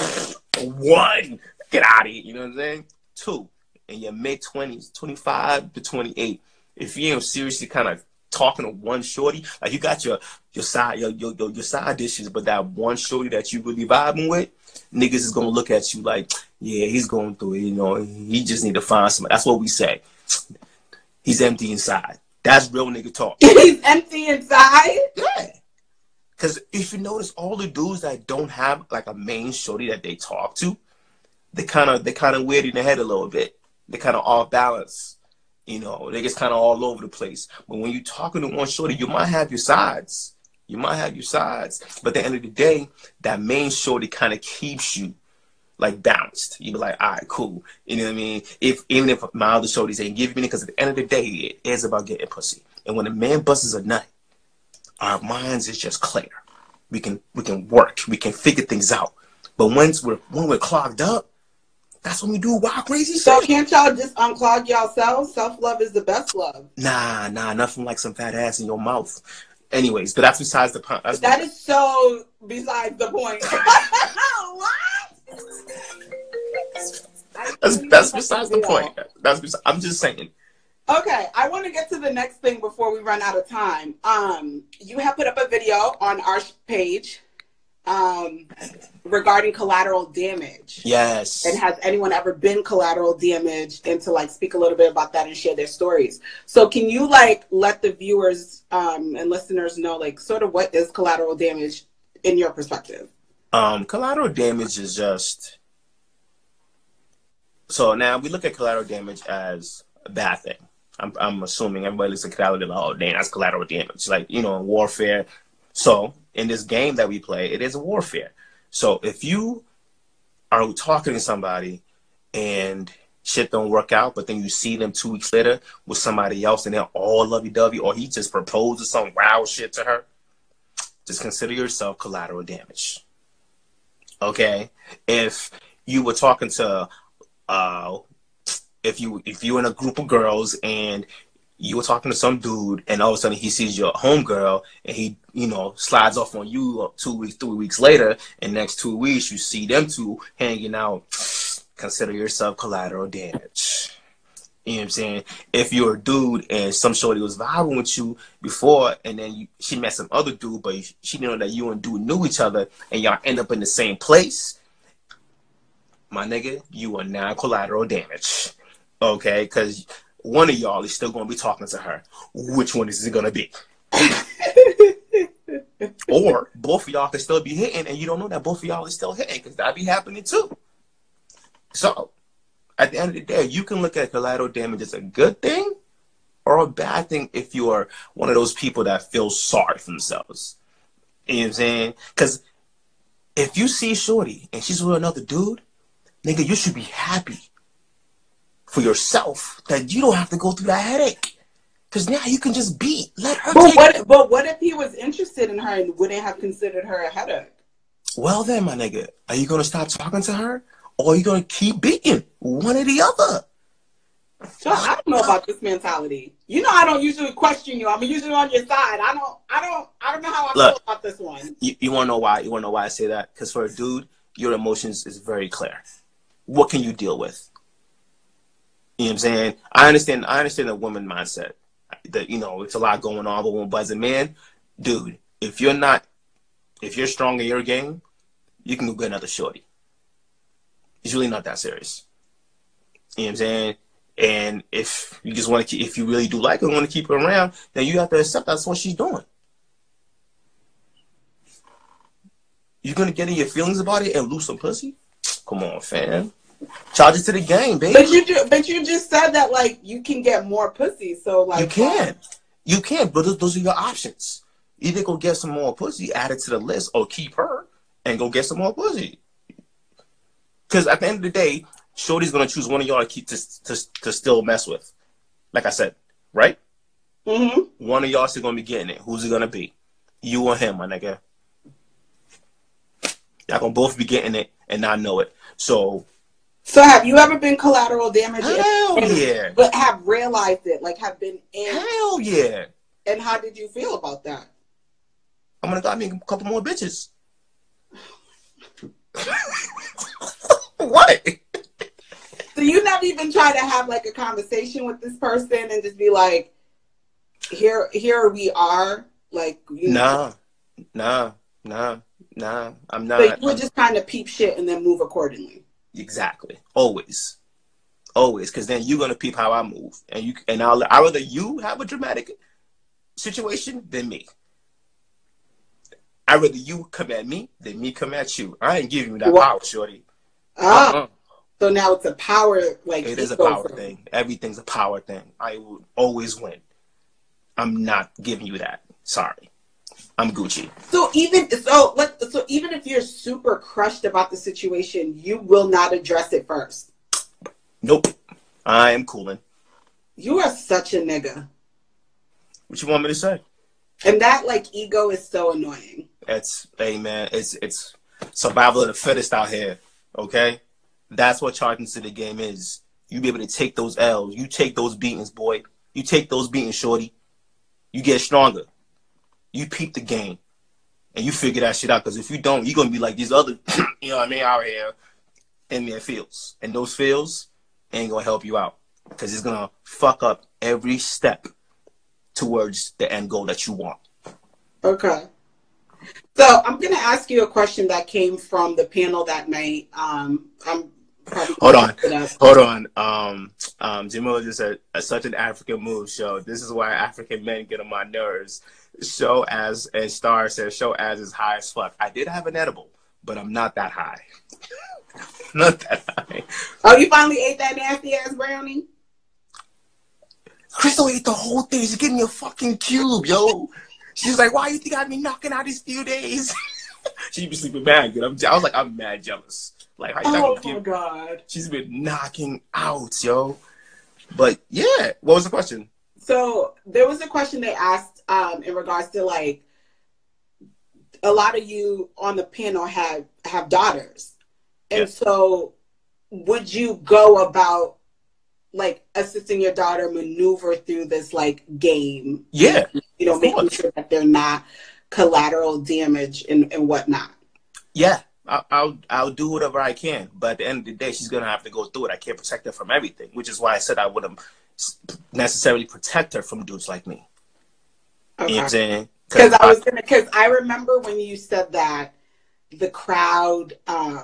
One, get out of here. You know what I'm saying? Two, in your mid-20s, 25 to 28, if you ain't seriously kind of talking to one shorty, like you got your side dishes, but that one shorty that you really vibing with, niggas is gonna look at you like, yeah, he's going through it. You know, he just need to find somebody. That's what we say. He's empty inside. That's real nigga talk. He's empty inside? Yeah. Because if you notice, all the dudes that don't have like a main shorty that they talk to, they kind of weird in the head a little bit. They kind of off balance. You know, they just kind of all over the place. But when you're talking to one shorty, you might have your sides. You might have your sides. But at the end of the day, that main shorty kind of keeps you like balanced. You be like, all right, cool. You know what I mean? Even if my other shorties ain't giving me it, because at the end of the day, it is about getting pussy. And when a man busts a nut, our minds is just clear. We can work. We can figure things out. But when we're clogged up, that's when we do wild, crazy shit. So can't y'all just unclog yourselves? Self-love is the best love. Nah, nothing like some fat ass in your mouth. Anyways, but that's besides the point. That is so besides the point. What? That's besides the point. I'm just saying. Okay, I want to get to the next thing before we run out of time. You have put up a video on our page regarding collateral damage. Yes. And has anyone ever been collateral damaged? And to like speak a little bit about that and share their stories. So can you like let the viewers and listeners know like sort of what is collateral damage in your perspective? Collateral damage is just, so now we look at collateral damage as a bad thing. I'm assuming everybody looks at collateral damage, oh dang, that's collateral damage. Like, you know, in warfare. So in this game that we play, it is a warfare. So if you are talking to somebody and shit don't work out, but then you see them 2 weeks later with somebody else and they're all lovey-dovey, or he just proposes some wild shit to her, just consider yourself collateral damage. Okay? If you were talking to if you in a group of girls and you were talking to some dude and all of a sudden he sees your homegirl and he, you know, slides off on you 2 weeks, 3 weeks later, and next 2 weeks you see them two hanging out, consider yourself collateral damage. You know what I'm saying? If you're a dude and some shorty was vibing with you before and then she met some other dude, but she didn't know that you and dude knew each other and y'all end up in the same place, my nigga, you are now collateral damage. Okay? Because one of y'all is still going to be talking to her. Which one is it going to be? Or both of y'all can still be hitting and you don't know that both of y'all is still hitting, because that be happening too. So, at the end of the day, you can look at collateral damage as a good thing or a bad thing if you are one of those people that feel sorry for themselves. You know what I'm saying? Because if you see shorty and she's with another dude, nigga, you should be happy for yourself that you don't have to go through that headache. Because now you can just let her But what if he was interested in her and wouldn't have considered her a headache? Well then, my nigga, are you going to stop talking to her? Or are you going to keep beating one or the other? So I don't know about this mentality. You know, I don't usually question you. I'm usually on your side. I don't know how I feel about this one. You want to know why? You want to know why I say that? Because for a dude, your emotions is very clear. What can you deal with? You know what I'm saying? I understand the woman mindset. That, you know, it's a lot going on, but as a man, dude, if you're strong in your game, you can go get another shorty. It's really not that serious. You know what I'm saying? And if you just want to, if you really do like her and want to keep her around, then you have to accept that's what she's doing. You're gonna get in your feelings about it and lose some pussy? Come on, fam. Charge it to the game, baby. But you just said that like you can get more pussy, so like you can, but those are your options. Either go get some more pussy, add it to the list, or keep her and go get some more pussy. Because at the end of the day, shorty's gonna choose one of y'all to keep to still mess with. Like I said, right? Mm-hmm. One of y'all still gonna be getting it. Who's it gonna be? You or him, my nigga? Y'all gonna both be getting it and not know it. So have you ever been collateral damage? Hell yeah. But have realized it, like have been in. Hell yeah. And how did you feel about that? I'm gonna go me a couple more bitches. what? So you not even try to have like a conversation with this person and just be like, here we are, like, you know. Nah. I'm not. So you would just kind of peep shit and then move accordingly. Exactly. Always, because then you're gonna peep how I move, and I'd rather you have a dramatic situation than me. I'd rather you come at me than me come at you. I ain't giving you that power, shorty. So now it's a power, like, it is a power thing. Everything's a power thing. I will always win. I'm not giving you that. Sorry. I'm Gucci. So even if you're super crushed about the situation, you will not address it first. Nope. I am cooling. You are such a nigga. What you want me to say? And that, like, ego is so annoying. Hey man, it's survival of the fittest out here. Okay? That's what charging to the game is. You be able to take those L's. You take those beatings, boy. You take those beatings, shorty. You get stronger. You peep the game. And you figure that shit out. Because if you don't, you're going to be like these other, you know what I mean, out here in their fields. And those fields ain't going to help you out. Because it's going to fuck up every step towards the end goal that you want. Okay. So I'm going to ask you a question that came from the panel that night. Hold on. Jamila just said, such an African move, show. This is why African men get on my nerves. Show as, and Star says, show as is high as fuck. I did have an edible, but I'm not that high. Not that high. Oh, you finally ate that nasty ass brownie? Crystal ate the whole thing. She's getting me a fucking cube, yo. She's like, why you think I've been knocking out these few days? She'd be sleeping mad good. I was like, I'm mad jealous. Like, how you not gonna give? God. She's been knocking out, yo. But yeah, what was the question? So there was a question they asked in regards to, like, a lot of you on the panel have daughters, and so would you go about, like, assisting your daughter maneuver through this, like, game? Yeah, you know, making sure that they're not collateral damage and whatnot. Yeah. I'll do whatever I can, but at the end of the day, she's gonna have to go through it. I can't protect her from everything, which is why I said I wouldn't necessarily protect her from dudes like me. Okay. You know what I'm saying? Because I remember when you said that, the crowd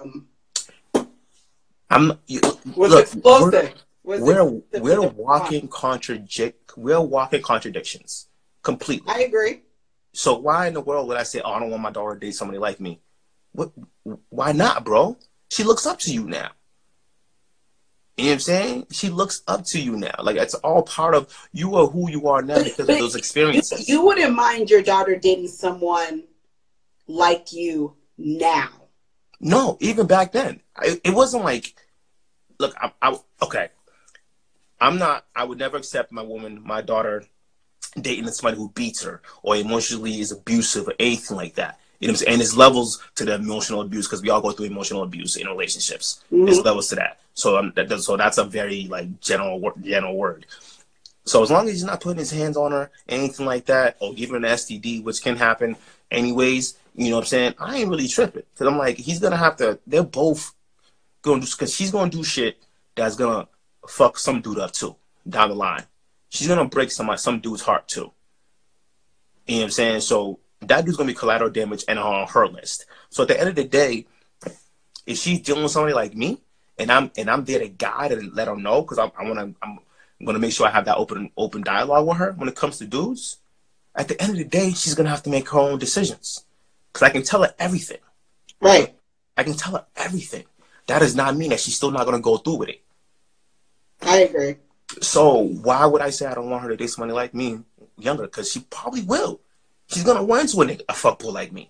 was explosive. We're walking contradictions completely. I agree. So why in the world would I say, oh, I don't want my daughter to date somebody like me? What? Why not, bro? She looks up to you now. You know what I'm saying? She looks up to you now. Like, it's all part of you are who you are now because of those experiences. You wouldn't mind your daughter dating someone like you now? No, even back then. It wasn't like, look, okay. I would never accept my daughter dating somebody who beats her or emotionally is abusive or anything like that. You know what I'm saying? And there's levels to the emotional abuse because we all go through emotional abuse in relationships. Mm-hmm. There's levels to that. So that's a very, like, general word. So as long as he's not putting his hands on her, anything like that, or giving her an STD, which can happen anyways, you know what I'm saying? I ain't really tripping. Because I'm like, he's going to have to, they're both going to, because she's going to do shit that's going to fuck some dude up too, down the line. She's going to break some dude's heart too. You know what I'm saying? So that dude's going to be collateral damage and on her list. So at the end of the day, if she's dealing with somebody like me, and I'm there to guide and let her know, because I'm gonna make sure I have that open dialogue with her when it comes to dudes. At the end of the day, she's gonna have to make her own decisions, because I can tell her everything. Right. I can tell her everything. That does not mean that she's still not gonna go through with it. I agree. So why would I say I don't want her to date somebody like me younger? Because she probably will. She's gonna run into a fuckboy like me.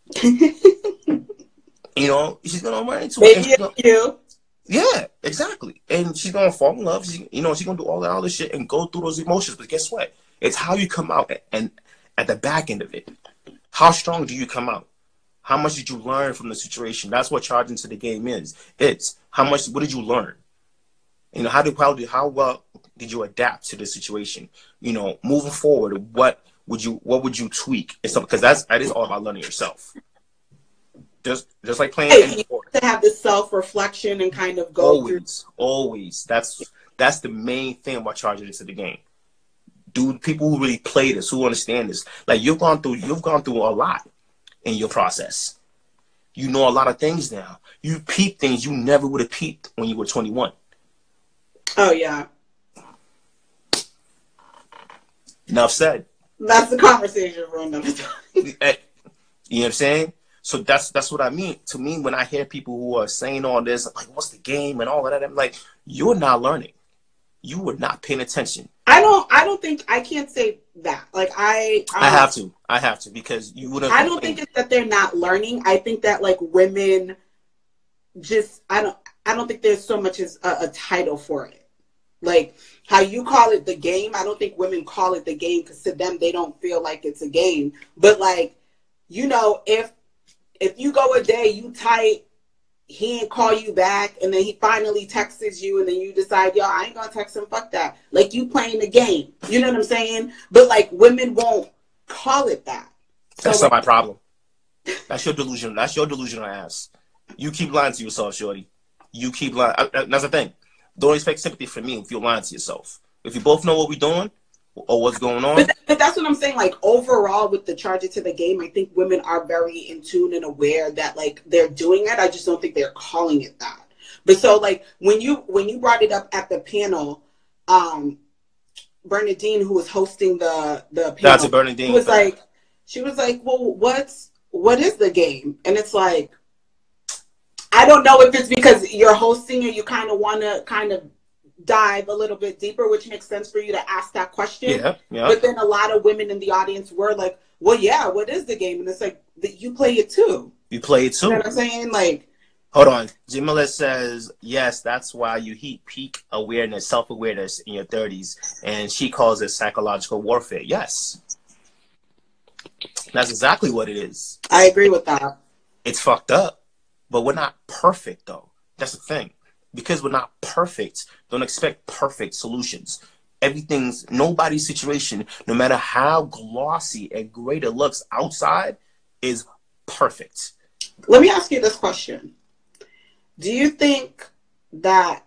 You know, she's gonna run into you. Yeah, exactly. And she's gonna fall in love. She's gonna do all that other shit and go through those emotions. But guess what? It's how you come out and at the back end of it. How strong do you come out? How much did you learn from the situation? That's what charging to the game is. It's what did you learn? You know, how well did you adapt to the situation? You know, moving forward, what would you tweak? Because that is all about learning yourself. Just like playing any sport. to have this self-reflection and kind of go through. Always. That's the main thing about charging into the game. Dude, people who really play this, who understand this, like you've gone through a lot in your process. You know a lot of things now. You peep things you never would have peeped when you were 21. Oh yeah. Enough said. That's the conversation for another time. You know what I'm saying? So that's what I mean. To me, when I hear people who are saying all this, like, what's the game and all of that, I'm like, you're not learning. You were not paying attention. I don't think I can't say that. Like I have to because you would have. I don't think it's that they're not learning. I think that like women just I don't think there's so much as a title for it. Like how you call it the game, I don't think women call it the game because to them they don't feel like it's a game. But like, you know, if you go a day, you tight, he ain't call you back, and then he finally texts you, and then you decide, yo, I ain't gonna text him, fuck that. Like you playing the game. You know what I'm saying? But like women won't call it that. That's not my problem. That's your delusion. That's your delusional ass. You keep lying to yourself, shorty. You keep lying. That's the thing. Don't expect sympathy from me if you're lying to yourself. If you both know what we're doing or what's going on. But that's what I'm saying. Like overall with the charge it to the game, I think women are very in tune and aware that like they're doing it. I just don't think they're calling it that. But so like when you brought it up at the panel, Bernadine, who was hosting the panel, that's a Bernadine. She was like, well, what is the game? And it's like, I don't know if it's because you're hosting and you kind of want to kind of dive a little bit deeper, which makes sense for you to ask that question. Yeah. But then a lot of women in the audience were like, well, yeah, what is the game? And it's like, you play it too. You play it too. You know what I'm saying? Like, hold on. Jamila says, yes, that's why you peak awareness, self-awareness in your 30s. And she calls it psychological warfare. Yes. That's exactly what it is. I agree with that. It's fucked up. But we're not perfect, though. That's the thing. Because we're not perfect, don't expect perfect solutions. Nobody's situation, no matter how glossy and great it looks outside, is perfect. Let me ask you this question. Do you think that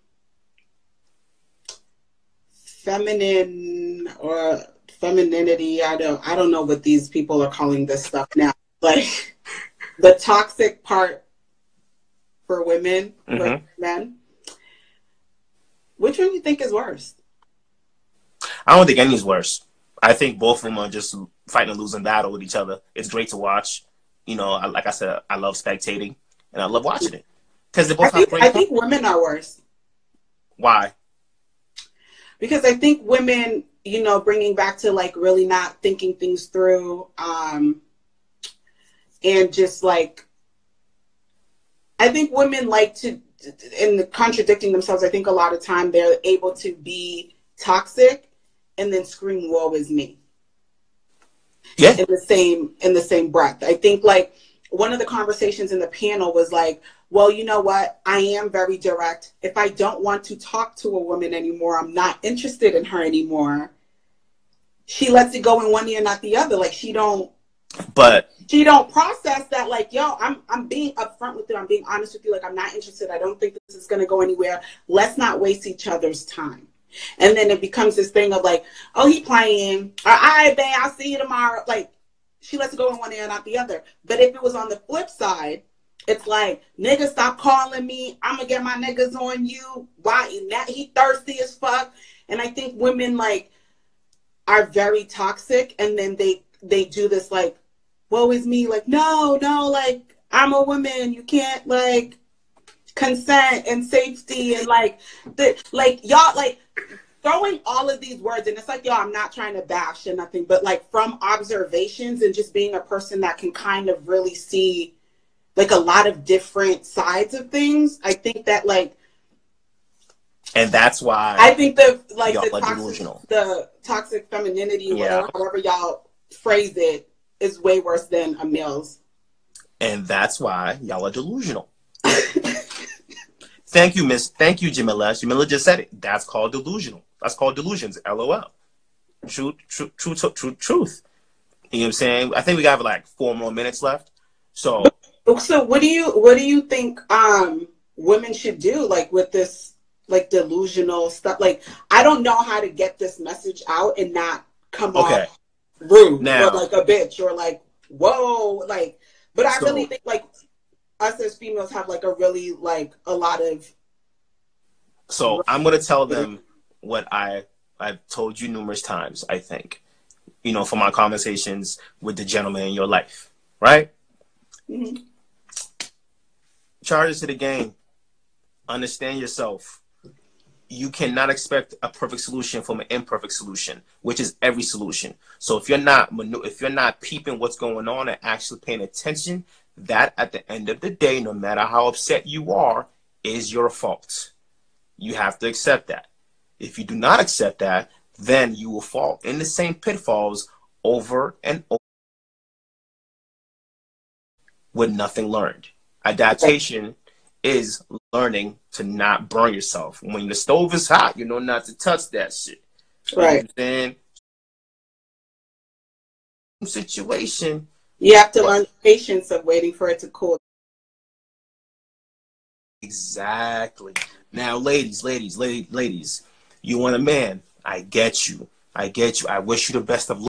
feminine or femininity, I don't know what these people are calling this stuff now, like the toxic part for women, for men, which one do you think is worse? I don't think any is worse. I think both of them are just fighting a losing battle with each other. It's great to watch. You know, like I said, I love spectating and I love watching it because they both have great. I think women are worse. Why? Because I think women, you know, bringing back to like really not thinking things through, and just like, I think women like to, in contradicting themselves, I think a lot of time they're able to be toxic and then scream, woe is me. Yeah. In the same breath. I think like one of the conversations in the panel was like, well, you know what? I am very direct. If I don't want to talk to a woman anymore, I'm not interested in her anymore. She lets it go in one ear, not the other. Like she don't process that like, yo, I'm being upfront with you. I'm being honest with you. Like, I'm not interested. I don't think this is going to go anywhere. Let's not waste each other's time. And then it becomes this thing of like, oh, he playing. All right, babe, I'll see you tomorrow. Like, she lets it go in one ear, not the other. But if it was on the flip side, it's like, nigga, stop calling me. I'm going to get my niggas on you. Why? He thirsty as fuck. And I think women like are very toxic. And then they do this like, woe is me, like, no, like, I'm a woman, you can't, like, consent and safety, and, like, y'all, like, throwing all of these words, and it's like, yo, I'm not trying to bash or nothing, but, like, from observations and just being a person that can kind of really see, like, a lot of different sides of things, I think that, like, and that's why I think the toxic femininity, whatever, however y'all phrase it, is way worse than a male's. And that's why y'all are delusional. Thank you, Jamila. Jamila just said it. That's called delusional. That's called delusions. LOL. Truth. You know what I'm saying? I think we got like 4 more minutes left. So So what do you think women should do like with this like delusional stuff? Like I don't know how to get this message out and not come Okay. off rude or Now, like a bitch or like whoa like but I really so think like us as females have like a really like a lot of I'm gonna tell them what I've told you numerous times, I think. From my conversations with the gentleman in your life, right? Mhm. Charges to the game. Understand yourself. You cannot expect a perfect solution from an imperfect solution, which is every solution. So if you're not peeping what's going on and actually paying attention, that at the end of the day, no matter how upset you are, is your fault. You have to accept that. If you do not accept that, then you will fall in the same pitfalls over and over with nothing learned. Adaptation is learning to not burn yourself. When the stove is hot, you know not to touch that shit. You know what right. I'm saying? Situation. You have to But learn the patience of waiting for it to cool. exactly. Now, ladies, you want a man. I get you. I get you. I wish you the best of luck.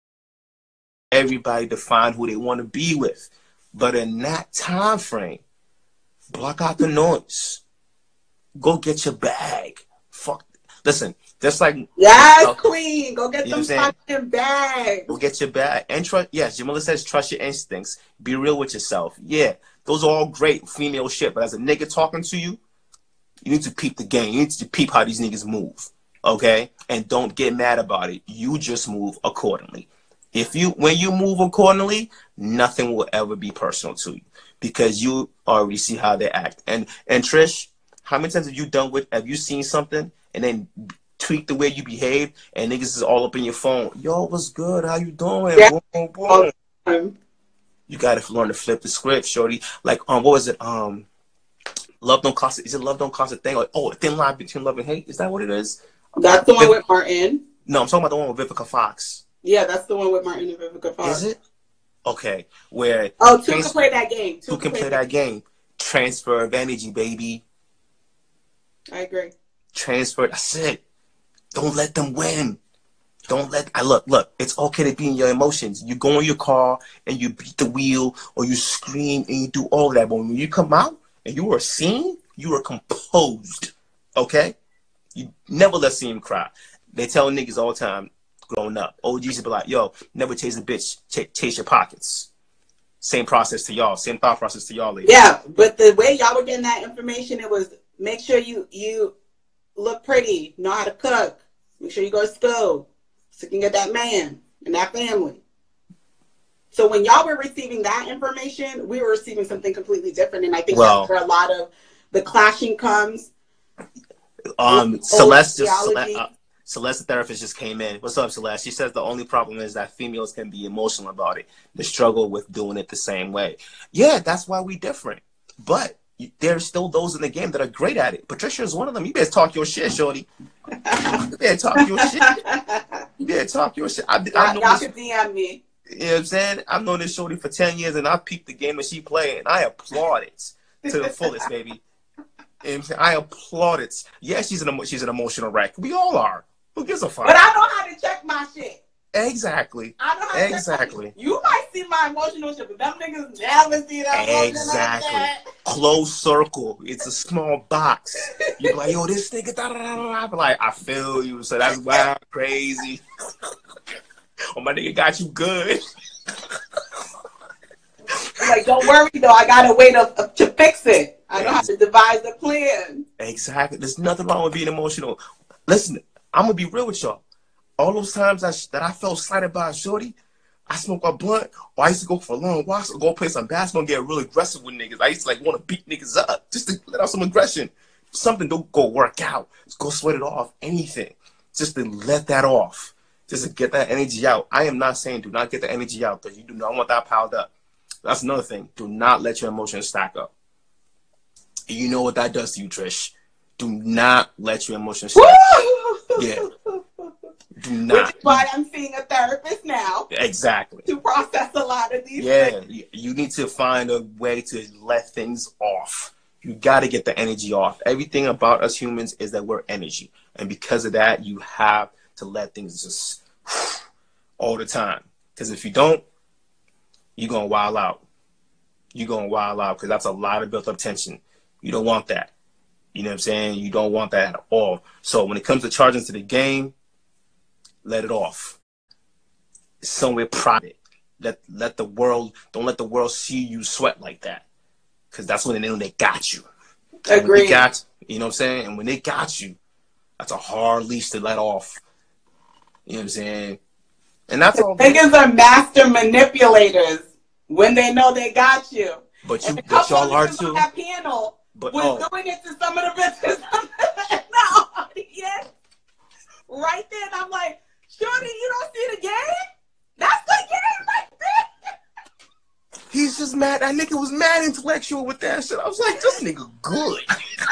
Everybody define who they want to be with. But in that time frame, block out the noise. Go get your bag. Fuck. Listen, just like Yes, queen. Go get you know what I'm them saying? fucking bags. Go get your bag and trust. Yes, Jamila says trust your instincts. Be real with yourself. Yeah, those are all great female shit. But as a nigga talking to you, you need to peep the game. You need to peep how these niggas move. Okay, and don't get mad about it. You just move accordingly. When you move accordingly, nothing will ever be personal to you because you already see how they act. And Trish, how many times have you seen something and then tweak the way you behave and niggas is all up in your phone? Yo, what's good? How you doing? Yeah, Boom, boom, all boom. the time. You gotta learn to flip the script, shorty. Like, what was it? Love don't cost. Is it love don't cost a thing? Like, oh, a thin line between love and hate. Is that what it is? That's the one with Martin. No, I'm talking about the one with Vivica Fox. Yeah, that's the one with Martin and Vivica Fox. Is it? Okay. Where two can play that game. Two can play that game. Transfer of energy, baby. I agree. Transfer. That's it. Don't let them win. Look, it's okay to be in your emotions. You go in your car and you beat the wheel or you scream and you do all that. But when you come out and you are seen, you are composed. Okay? You never let see him cry. They tell niggas all the time, growing up, OGs would be like, yo, never chase a bitch, chase your pockets. Same process to y'all. Same thought process to y'all ladies. Yeah, but the way y'all were getting that information, it was make sure you look pretty, know how to cook, make sure you go to school, so you can get that man and that family. So when y'all were receiving that information, we were receiving something completely different. And I think that's where a lot of the clashing comes. Celeste, the therapist, just came in. What's up, Celeste? She says the only problem is that females can be emotional about it. The struggle with doing it the same way. Yeah, that's why we different. But there's still those in the game that are great at it. Patricia is one of them. You better talk your shit, shorty. You better talk your shit. You better talk your shit. Y'all can DM me. You know what I'm saying? I've known this shorty for 10 years, and I peeped the game that she played, and I applaud it to the fullest, baby. You know I applaud it. Yeah, she's an emotional wreck. We all are. Who gives a fuck? But I know how to check my shit. Exactly. I know how to exactly. Check my shit. You might see my emotional shit, but them niggas never see that. Exactly. Like that. Closed circle. It's a small box. You're like, yo, this nigga, da da da da. Like, I feel you. So that's wild, crazy. Oh, my nigga got you good. Like, don't worry though. I got a way to fix it. I know how to devise the plan. Exactly. There's nothing wrong with being emotional. Listen, I'm gonna be real with y'all. All those times that I felt slighted by a shorty, I smoked a blunt, or I used to go for long walks or go play some basketball and get really aggressive with niggas. I used to like want to beat niggas up just to let out some aggression. Something, don't go work out. Just go sweat it off. Anything. Just to let that off. Just to get that energy out. I am not saying do not get the energy out because you do not want that piled up. That's another thing. Do not let your emotions stack up. And you know what that does to you, Trish. Do not let your emotions stack up. Yeah. Do not. Which is why I'm seeing a therapist now. Exactly. To process a lot of these things. Yeah, you need to find a way to let things off. You got to get the energy off. Everything about us humans is that we're energy. And because of that, you have to let things just all the time. Because if you don't, you're going to wild out. You're going to wild out because that's a lot of built up tension. You don't want that. You know what I'm saying? You don't want that at all. So when it comes to charging to the game, let it off. Somewhere private. Let the world, don't let the world see you sweat like that. Because that's when they got you. Agreed. You know what I'm saying? And when they got you, that's a hard leash to let off. You know what I'm saying? And that's all. Niggas are master manipulators when they know they got you. But y'all are too. That panel but was doing it to some of the bitches in the audience. Right then, I'm like, Shorty, you don't see the game? That's the game right there. He's just mad. That nigga was mad intellectual with that shit. I was like, this nigga good.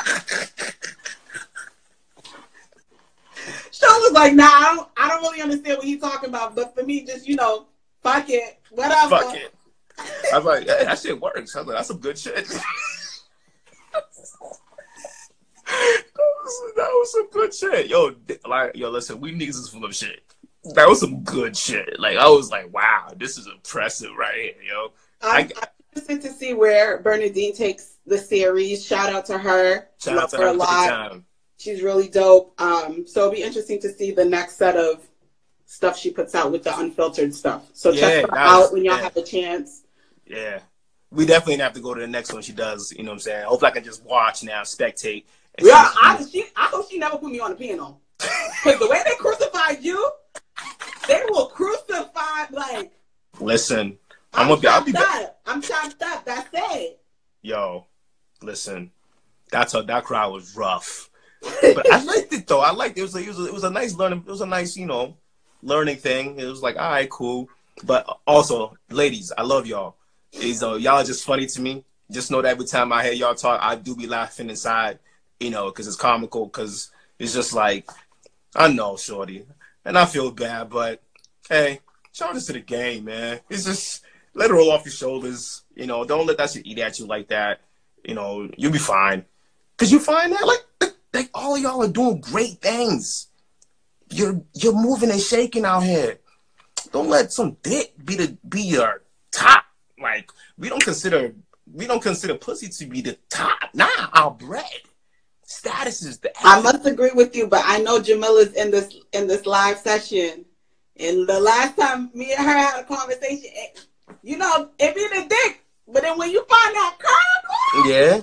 Sean was like, nah, I don't really understand what he's talking about. But for me, just, fuck it. Whatever. Fuck it. I was like, hey, that shit works. I was like, that's some good shit. That was some good shit. Yo, listen, we niggas is full of shit. That was some good shit. Like, I was like, wow, this is impressive right here, yo. I'm interested to see where Bernadine takes the series. Shout out to her. Shout out to her a lot. She's really dope. So it'll be interesting to see the next set of stuff she puts out with the unfiltered stuff. So check her out when y'all have a chance. Yeah. We definitely have to go to the next one she does. You know what I'm saying? Hopefully I can just watch now, spectate. Yeah, I hope she never put me on a panel. Because the way they crucified you, they will crucify, like... Listen, I'll be back. I'm chopped up. That's it. Yo, listen. That crowd was rough. But I liked it, though. I liked it. It was a nice learning. It was a nice, learning thing. It was like, all right, cool. But also, ladies, I love y'all. Y'all are just funny to me. Just know that every time I hear y'all talk, I do be laughing inside, because it's comical, because it's just like, I know, shorty, and I feel bad, but hey, shout out to the game, man. It's just, let it roll off your shoulders, don't let that shit eat at you like that, you'll be fine. Because you find that, like all of y'all are doing great things. You're moving and shaking out here. Don't let some dick be your top. Like, we don't consider pussy to be the top. Nah, our bread. Status is the I must agree with you, but I know Jamila's in this live session. And the last time me and her had a conversation, it be the dick. But then when you find that curve,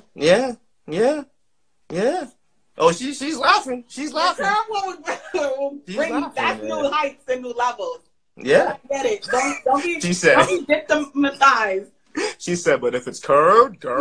yeah. Oh, she's laughing. She's laughing. That's new heights and new levels. Yeah. I get it. Don't be she said, don't be victimized. She said, but if it's curved, girl.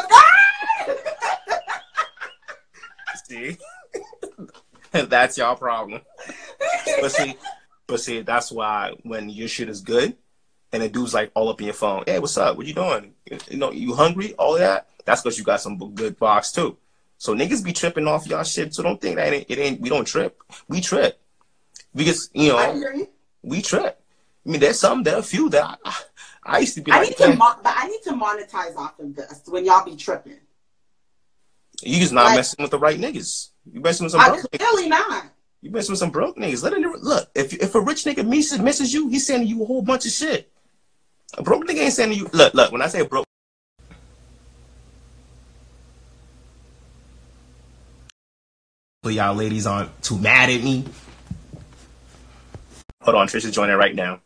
See? That's y'all problem. But see, that's why when your shit is good and the dude's like all up in your phone, hey, what's up? What you doing? You hungry? All that? That's because you got some good box too. So niggas be tripping off y'all shit. So don't think that it ain't. We don't trip. We trip. Because we trip. I mean, there are a few that I used to be. But I need to monetize off of this when y'all be tripping. You just not messing with the right niggas. You messing with some broke niggas. Clearly not. You messing with some broke niggas. Look. If a rich nigga misses you, he's sending you a whole bunch of shit. A broke nigga ain't sending you. Look. When I say broke. So y'all ladies aren't too mad at me. Hold on, Trish is joining right now.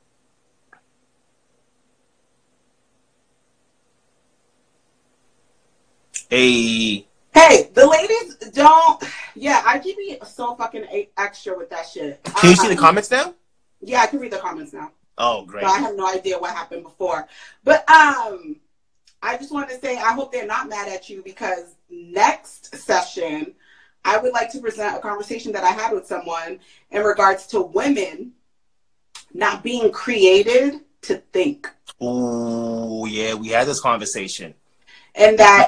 Hey, the ladies don't. Yeah, I keep being so fucking extra with that shit. Can you see the comments now? Yeah, I can read the comments now. Oh, great. But I have no idea what happened before. But I just want to say I hope they're not mad at you, because next session I would like to present a conversation that I had with someone in regards to women not being created to think. Oh, yeah, we had this conversation. And that,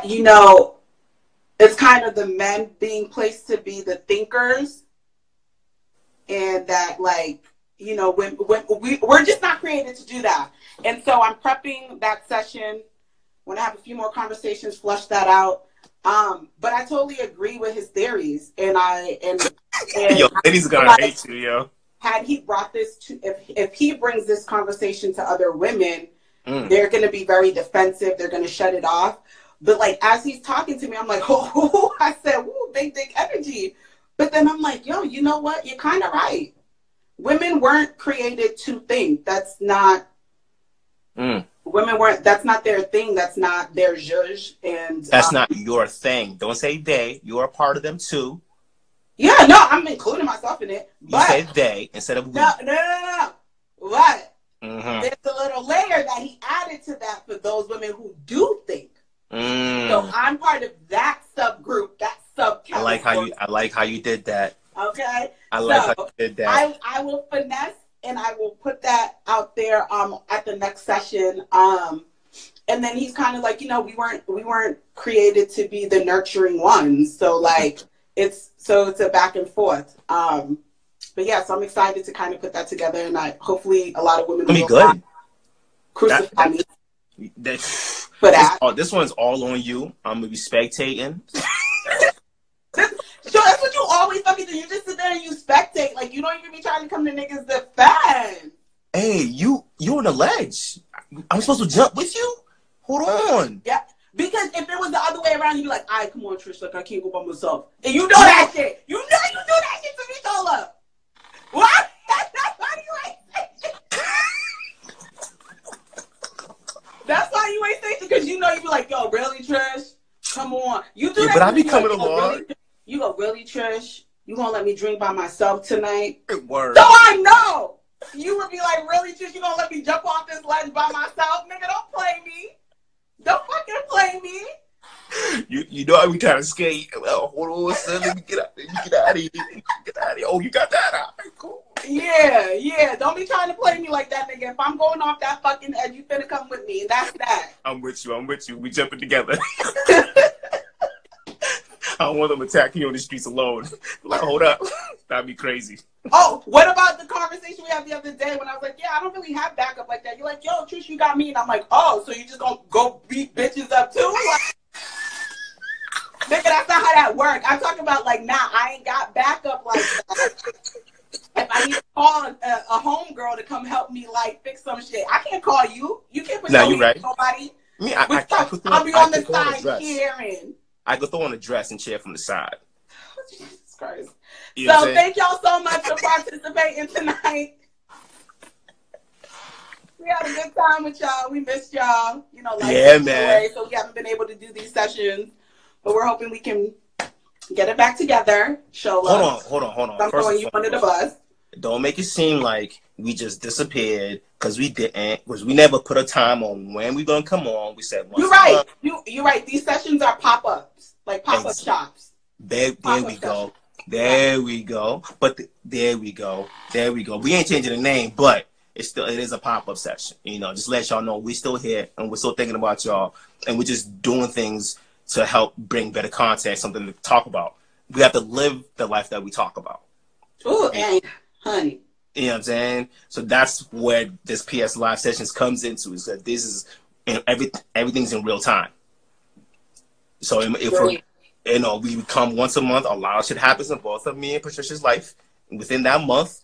it's kind of the men being placed to be the thinkers and that like, you know, when we're just not created to do that. And so I'm prepping that session. Want to have a few more conversations, flush that out. But I totally agree with his theories, and yo, ladies are gonna hate you, yo. Had he brought this to, if he brings this conversation to other women, they're going to be very defensive. They're going to shut it off. But like, as he's talking to me, I'm like, oh, I said, woo, big dick energy. But then I'm like, yo, you know what? You're kind of right. Women weren't created to think. That's not, women weren't, that's not their thing. That's not their zhuzh. And that's not your thing. Don't say they. You're a part of them too. Yeah, no, I'm including myself in it. But you say they instead of we. No. What? There's a little layer that he added to that for those women who do think. So I'm part of that subgroup, that subcategory. I like how you did that. Okay. I like how you did that. I will finesse and I will put that out there at the next session. And then he's kind of like, you know, we weren't created to be the nurturing ones. So like it's a back and forth. But yeah, so I'm excited to kind of put that together, and hopefully a lot of women will good. Crucify me for that. This one's all on you. I'm gonna be spectating. So that's what you always fucking do. You just sit there and you spectate. Like, you don't even be trying to come to niggas' defense. Hey, you on the ledge. I'm supposed to jump with you? Hold on. Yeah. Because if it was the other way around, you'd be like, all right, come on, Trish, like, I can't go by myself. And you know that shit. You know you do that shit to me solo. What? That's why you ain't saying That's why you ain't saying because you know you be like, yo, really, Trish? Come on. You do that. But I be coming like, along. Really? You go, really, Trish? You gonna let me drink by myself tonight? Word. So I know. You would be like, really, Trish? You gonna let me jump off this ledge by myself? Nigga, don't play me. Don't fucking play me. You know I be kind of scared. Well, hold on, son. Let me get out of here. Get out of here. Oh, you got that out. Cool. Yeah. Don't be trying to play me like that, nigga. If I'm going off that fucking edge, you finna come with me. And that's that. I'm with you. We jumping together. I don't want them attacking you on the streets alone. Like, hold up. That'd be crazy. Oh, what about the conversation we had the other day when I was like, yeah, I don't really have backup like that. You're like, yo, Trish, you got me. And I'm like, oh, so you just gonna go beat bitches up too? Like, nigga, that's not how that works. I'm talking about like, nah, I ain't got backup like that. If I need to call a homegirl to come help me like fix some shit, I can't call you. You can't put nobody. I'll be on the side cheering. I could throw on a dress and cheer from the side. Jesus Christ. You know so thank y'all so much for participating tonight. We had a good time with y'all. We missed y'all. You know, like man. So we haven't been able to do these sessions, but we're hoping we can get it back together. Show love. Hold on. I'm throwing you under the bus. Don't make it seem like we just disappeared because we didn't. Because we never put a time on when we're gonna come on. We said once. You're right. You're right. These sessions are pop-ups, like pop-up shops. There we go. There we go. But there we go. We ain't changing the name, but it is a pop-up session. You know, just let y'all know we still here and we're still thinking about y'all and we're just doing things to help bring better content, something to talk about. We have to live the life that we talk about. Ooh, and honey. You know what I'm saying? So that's where this PS Live Sessions comes into, is that this is everything's in real time. So if we're, you know, we come once a month, a lot of shit happens in both of me and Patricia's life. And within that month,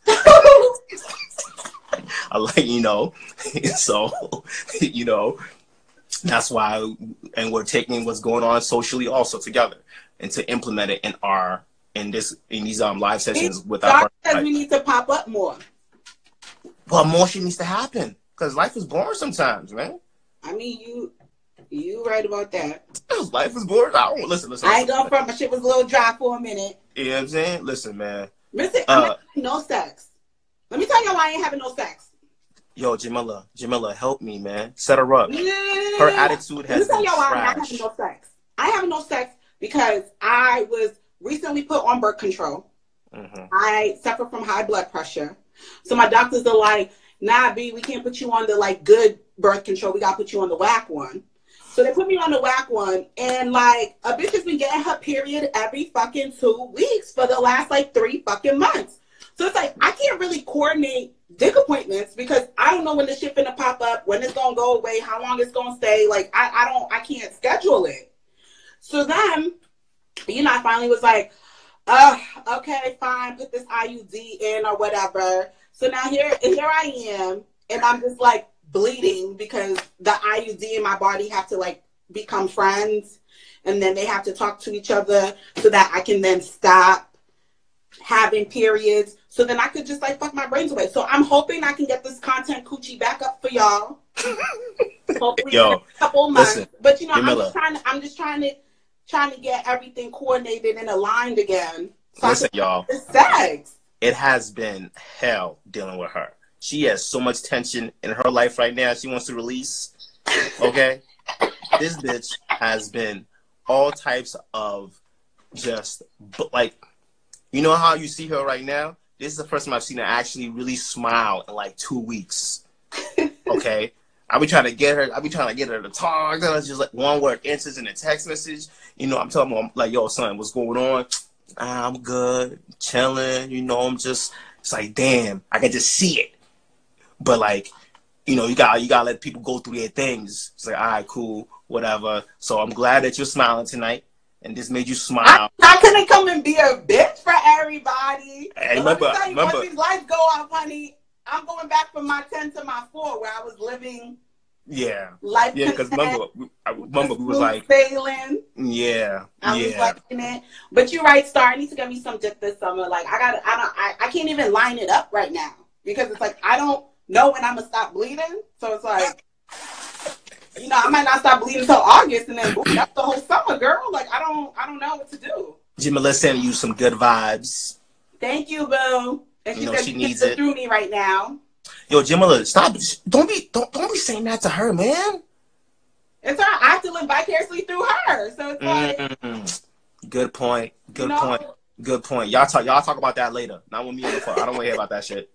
I like, you know, so, you know, that's why, and we're taking what's going on socially also together and to implement it in these live sessions with our partners. We need to pop up more. Well, more shit needs to happen because life is boring sometimes, man. I mean, you right about that. Life is boring. I don't listen. I ain't going front. My shit was a little dry for a minute. You know what I'm saying? Listen, man. Listen, I'm no sex. Let me tell you why I ain't having no sex. Yo, Jamila, help me, man. Set her up. Her attitude has been trash. Let me tell you why I'm not having no sex. I have no sex because I was recently put on birth control. Mm-hmm. I suffer from high blood pressure. So my doctors are like, nah, B, we can't put you on the like good birth control. We got to put you on the whack one. So they put me on the whack one. And like a bitch has been getting her period every fucking 2 weeks for the last like 3 fucking months. So it's like, I can't really coordinate dick appointments because I don't know when the shit finna pop up, when it's gonna go away, how long it's gonna stay. Like, I can't schedule it. So then, you know, I finally was like, okay, fine, put this IUD in or whatever. So now here I am, and I'm just like bleeding because the IUD in my body have to like become friends, and then they have to talk to each other so that I can then stop having periods. So then I could just like fuck my brains away. So I'm hoping I can get this content coochie back up for y'all. Hopefully in a couple months. Listen, but you know, I'm just trying to get everything coordinated and aligned again. So listen, y'all. Sex. It has been hell dealing with her. She has so much tension in her life right now. She wants to release. Okay? This bitch has been all types of just, like, you know how you see her right now? This is the first time I've seen her actually really smile in like 2 weeks. Okay? I be trying to get her to talk. That's just like one word answers in a text message. You know, I'm telling her, like, yo, son, what's going on? I'm good, chilling. You know, I'm just, it's like, damn, I can just see it. But like, you know, you gotta let people go through their things. It's like, all right, cool, whatever. So I'm glad that you're smiling tonight, and this made you smile. I couldn't come and be a bitch for everybody. Hey, remember, once these lights go off, honey, I'm going back from my 10 to my 4 where I was living. Yeah. Life because remember we was like sailing. Yeah. I was liking it. But you're right, Star. I need to get me some dick this summer. Like I can't even line it up right now because it's like I don't know when I'm gonna stop bleeding. So it's like, you know, I might not stop bleeding until August, and then that's the whole summer, girl. Like I don't know what to do. Jamila sending you some good vibes. Thank you, boo. And she said she needs it through me right now. Yo, Jamila, stop! Don't be saying that to her, man. It's her. I have to live vicariously through her, so it's like. Good point. Good point. Good point. Y'all talk about that later. Not with me on the phone. I don't want to hear about that shit.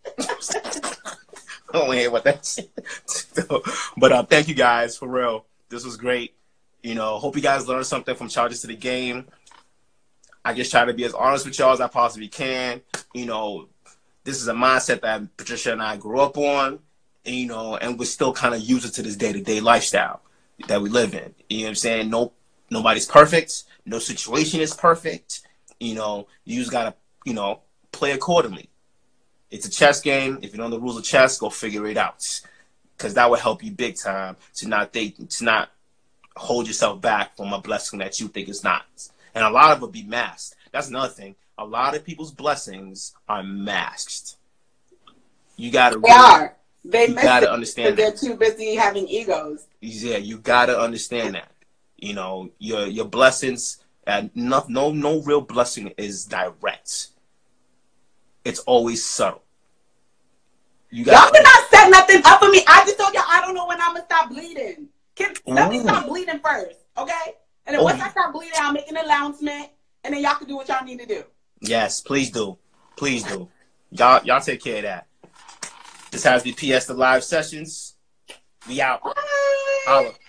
I don't want to hear about that shit. But thank you guys for real. This was great. You know, hope you guys learned something from Charges to the Game. I just try to be as honest with y'all as I possibly can. You know. This is a mindset that Patricia and I grew up on, and, you know, and we're still kind of using to this day-to-day lifestyle that we live in. You know what I'm saying? Nobody's perfect. No situation is perfect. You know, you just got to, you know, play accordingly. It's a chess game. If you know the rules of chess, go figure it out. Because that will help you big time to not hold yourself back from a blessing that you think is not. And a lot of it be masked. That's another thing. A lot of people's blessings are masked. You gotta. They gotta understand. They're too busy having egos. Yeah, you gotta understand that. You know, your blessings. No real blessing is direct. It's always subtle. Y'all cannot set nothing up for me. I just told y'all I don't know when I'm gonna stop bleeding. Let me stop bleeding first, okay? And then once I stop bleeding, I'll make an announcement, and then y'all can do what y'all need to do. Yes, please do. Please do. Y'all take care of that. This has been PS The Live Sessions. We out. Bye. Holla.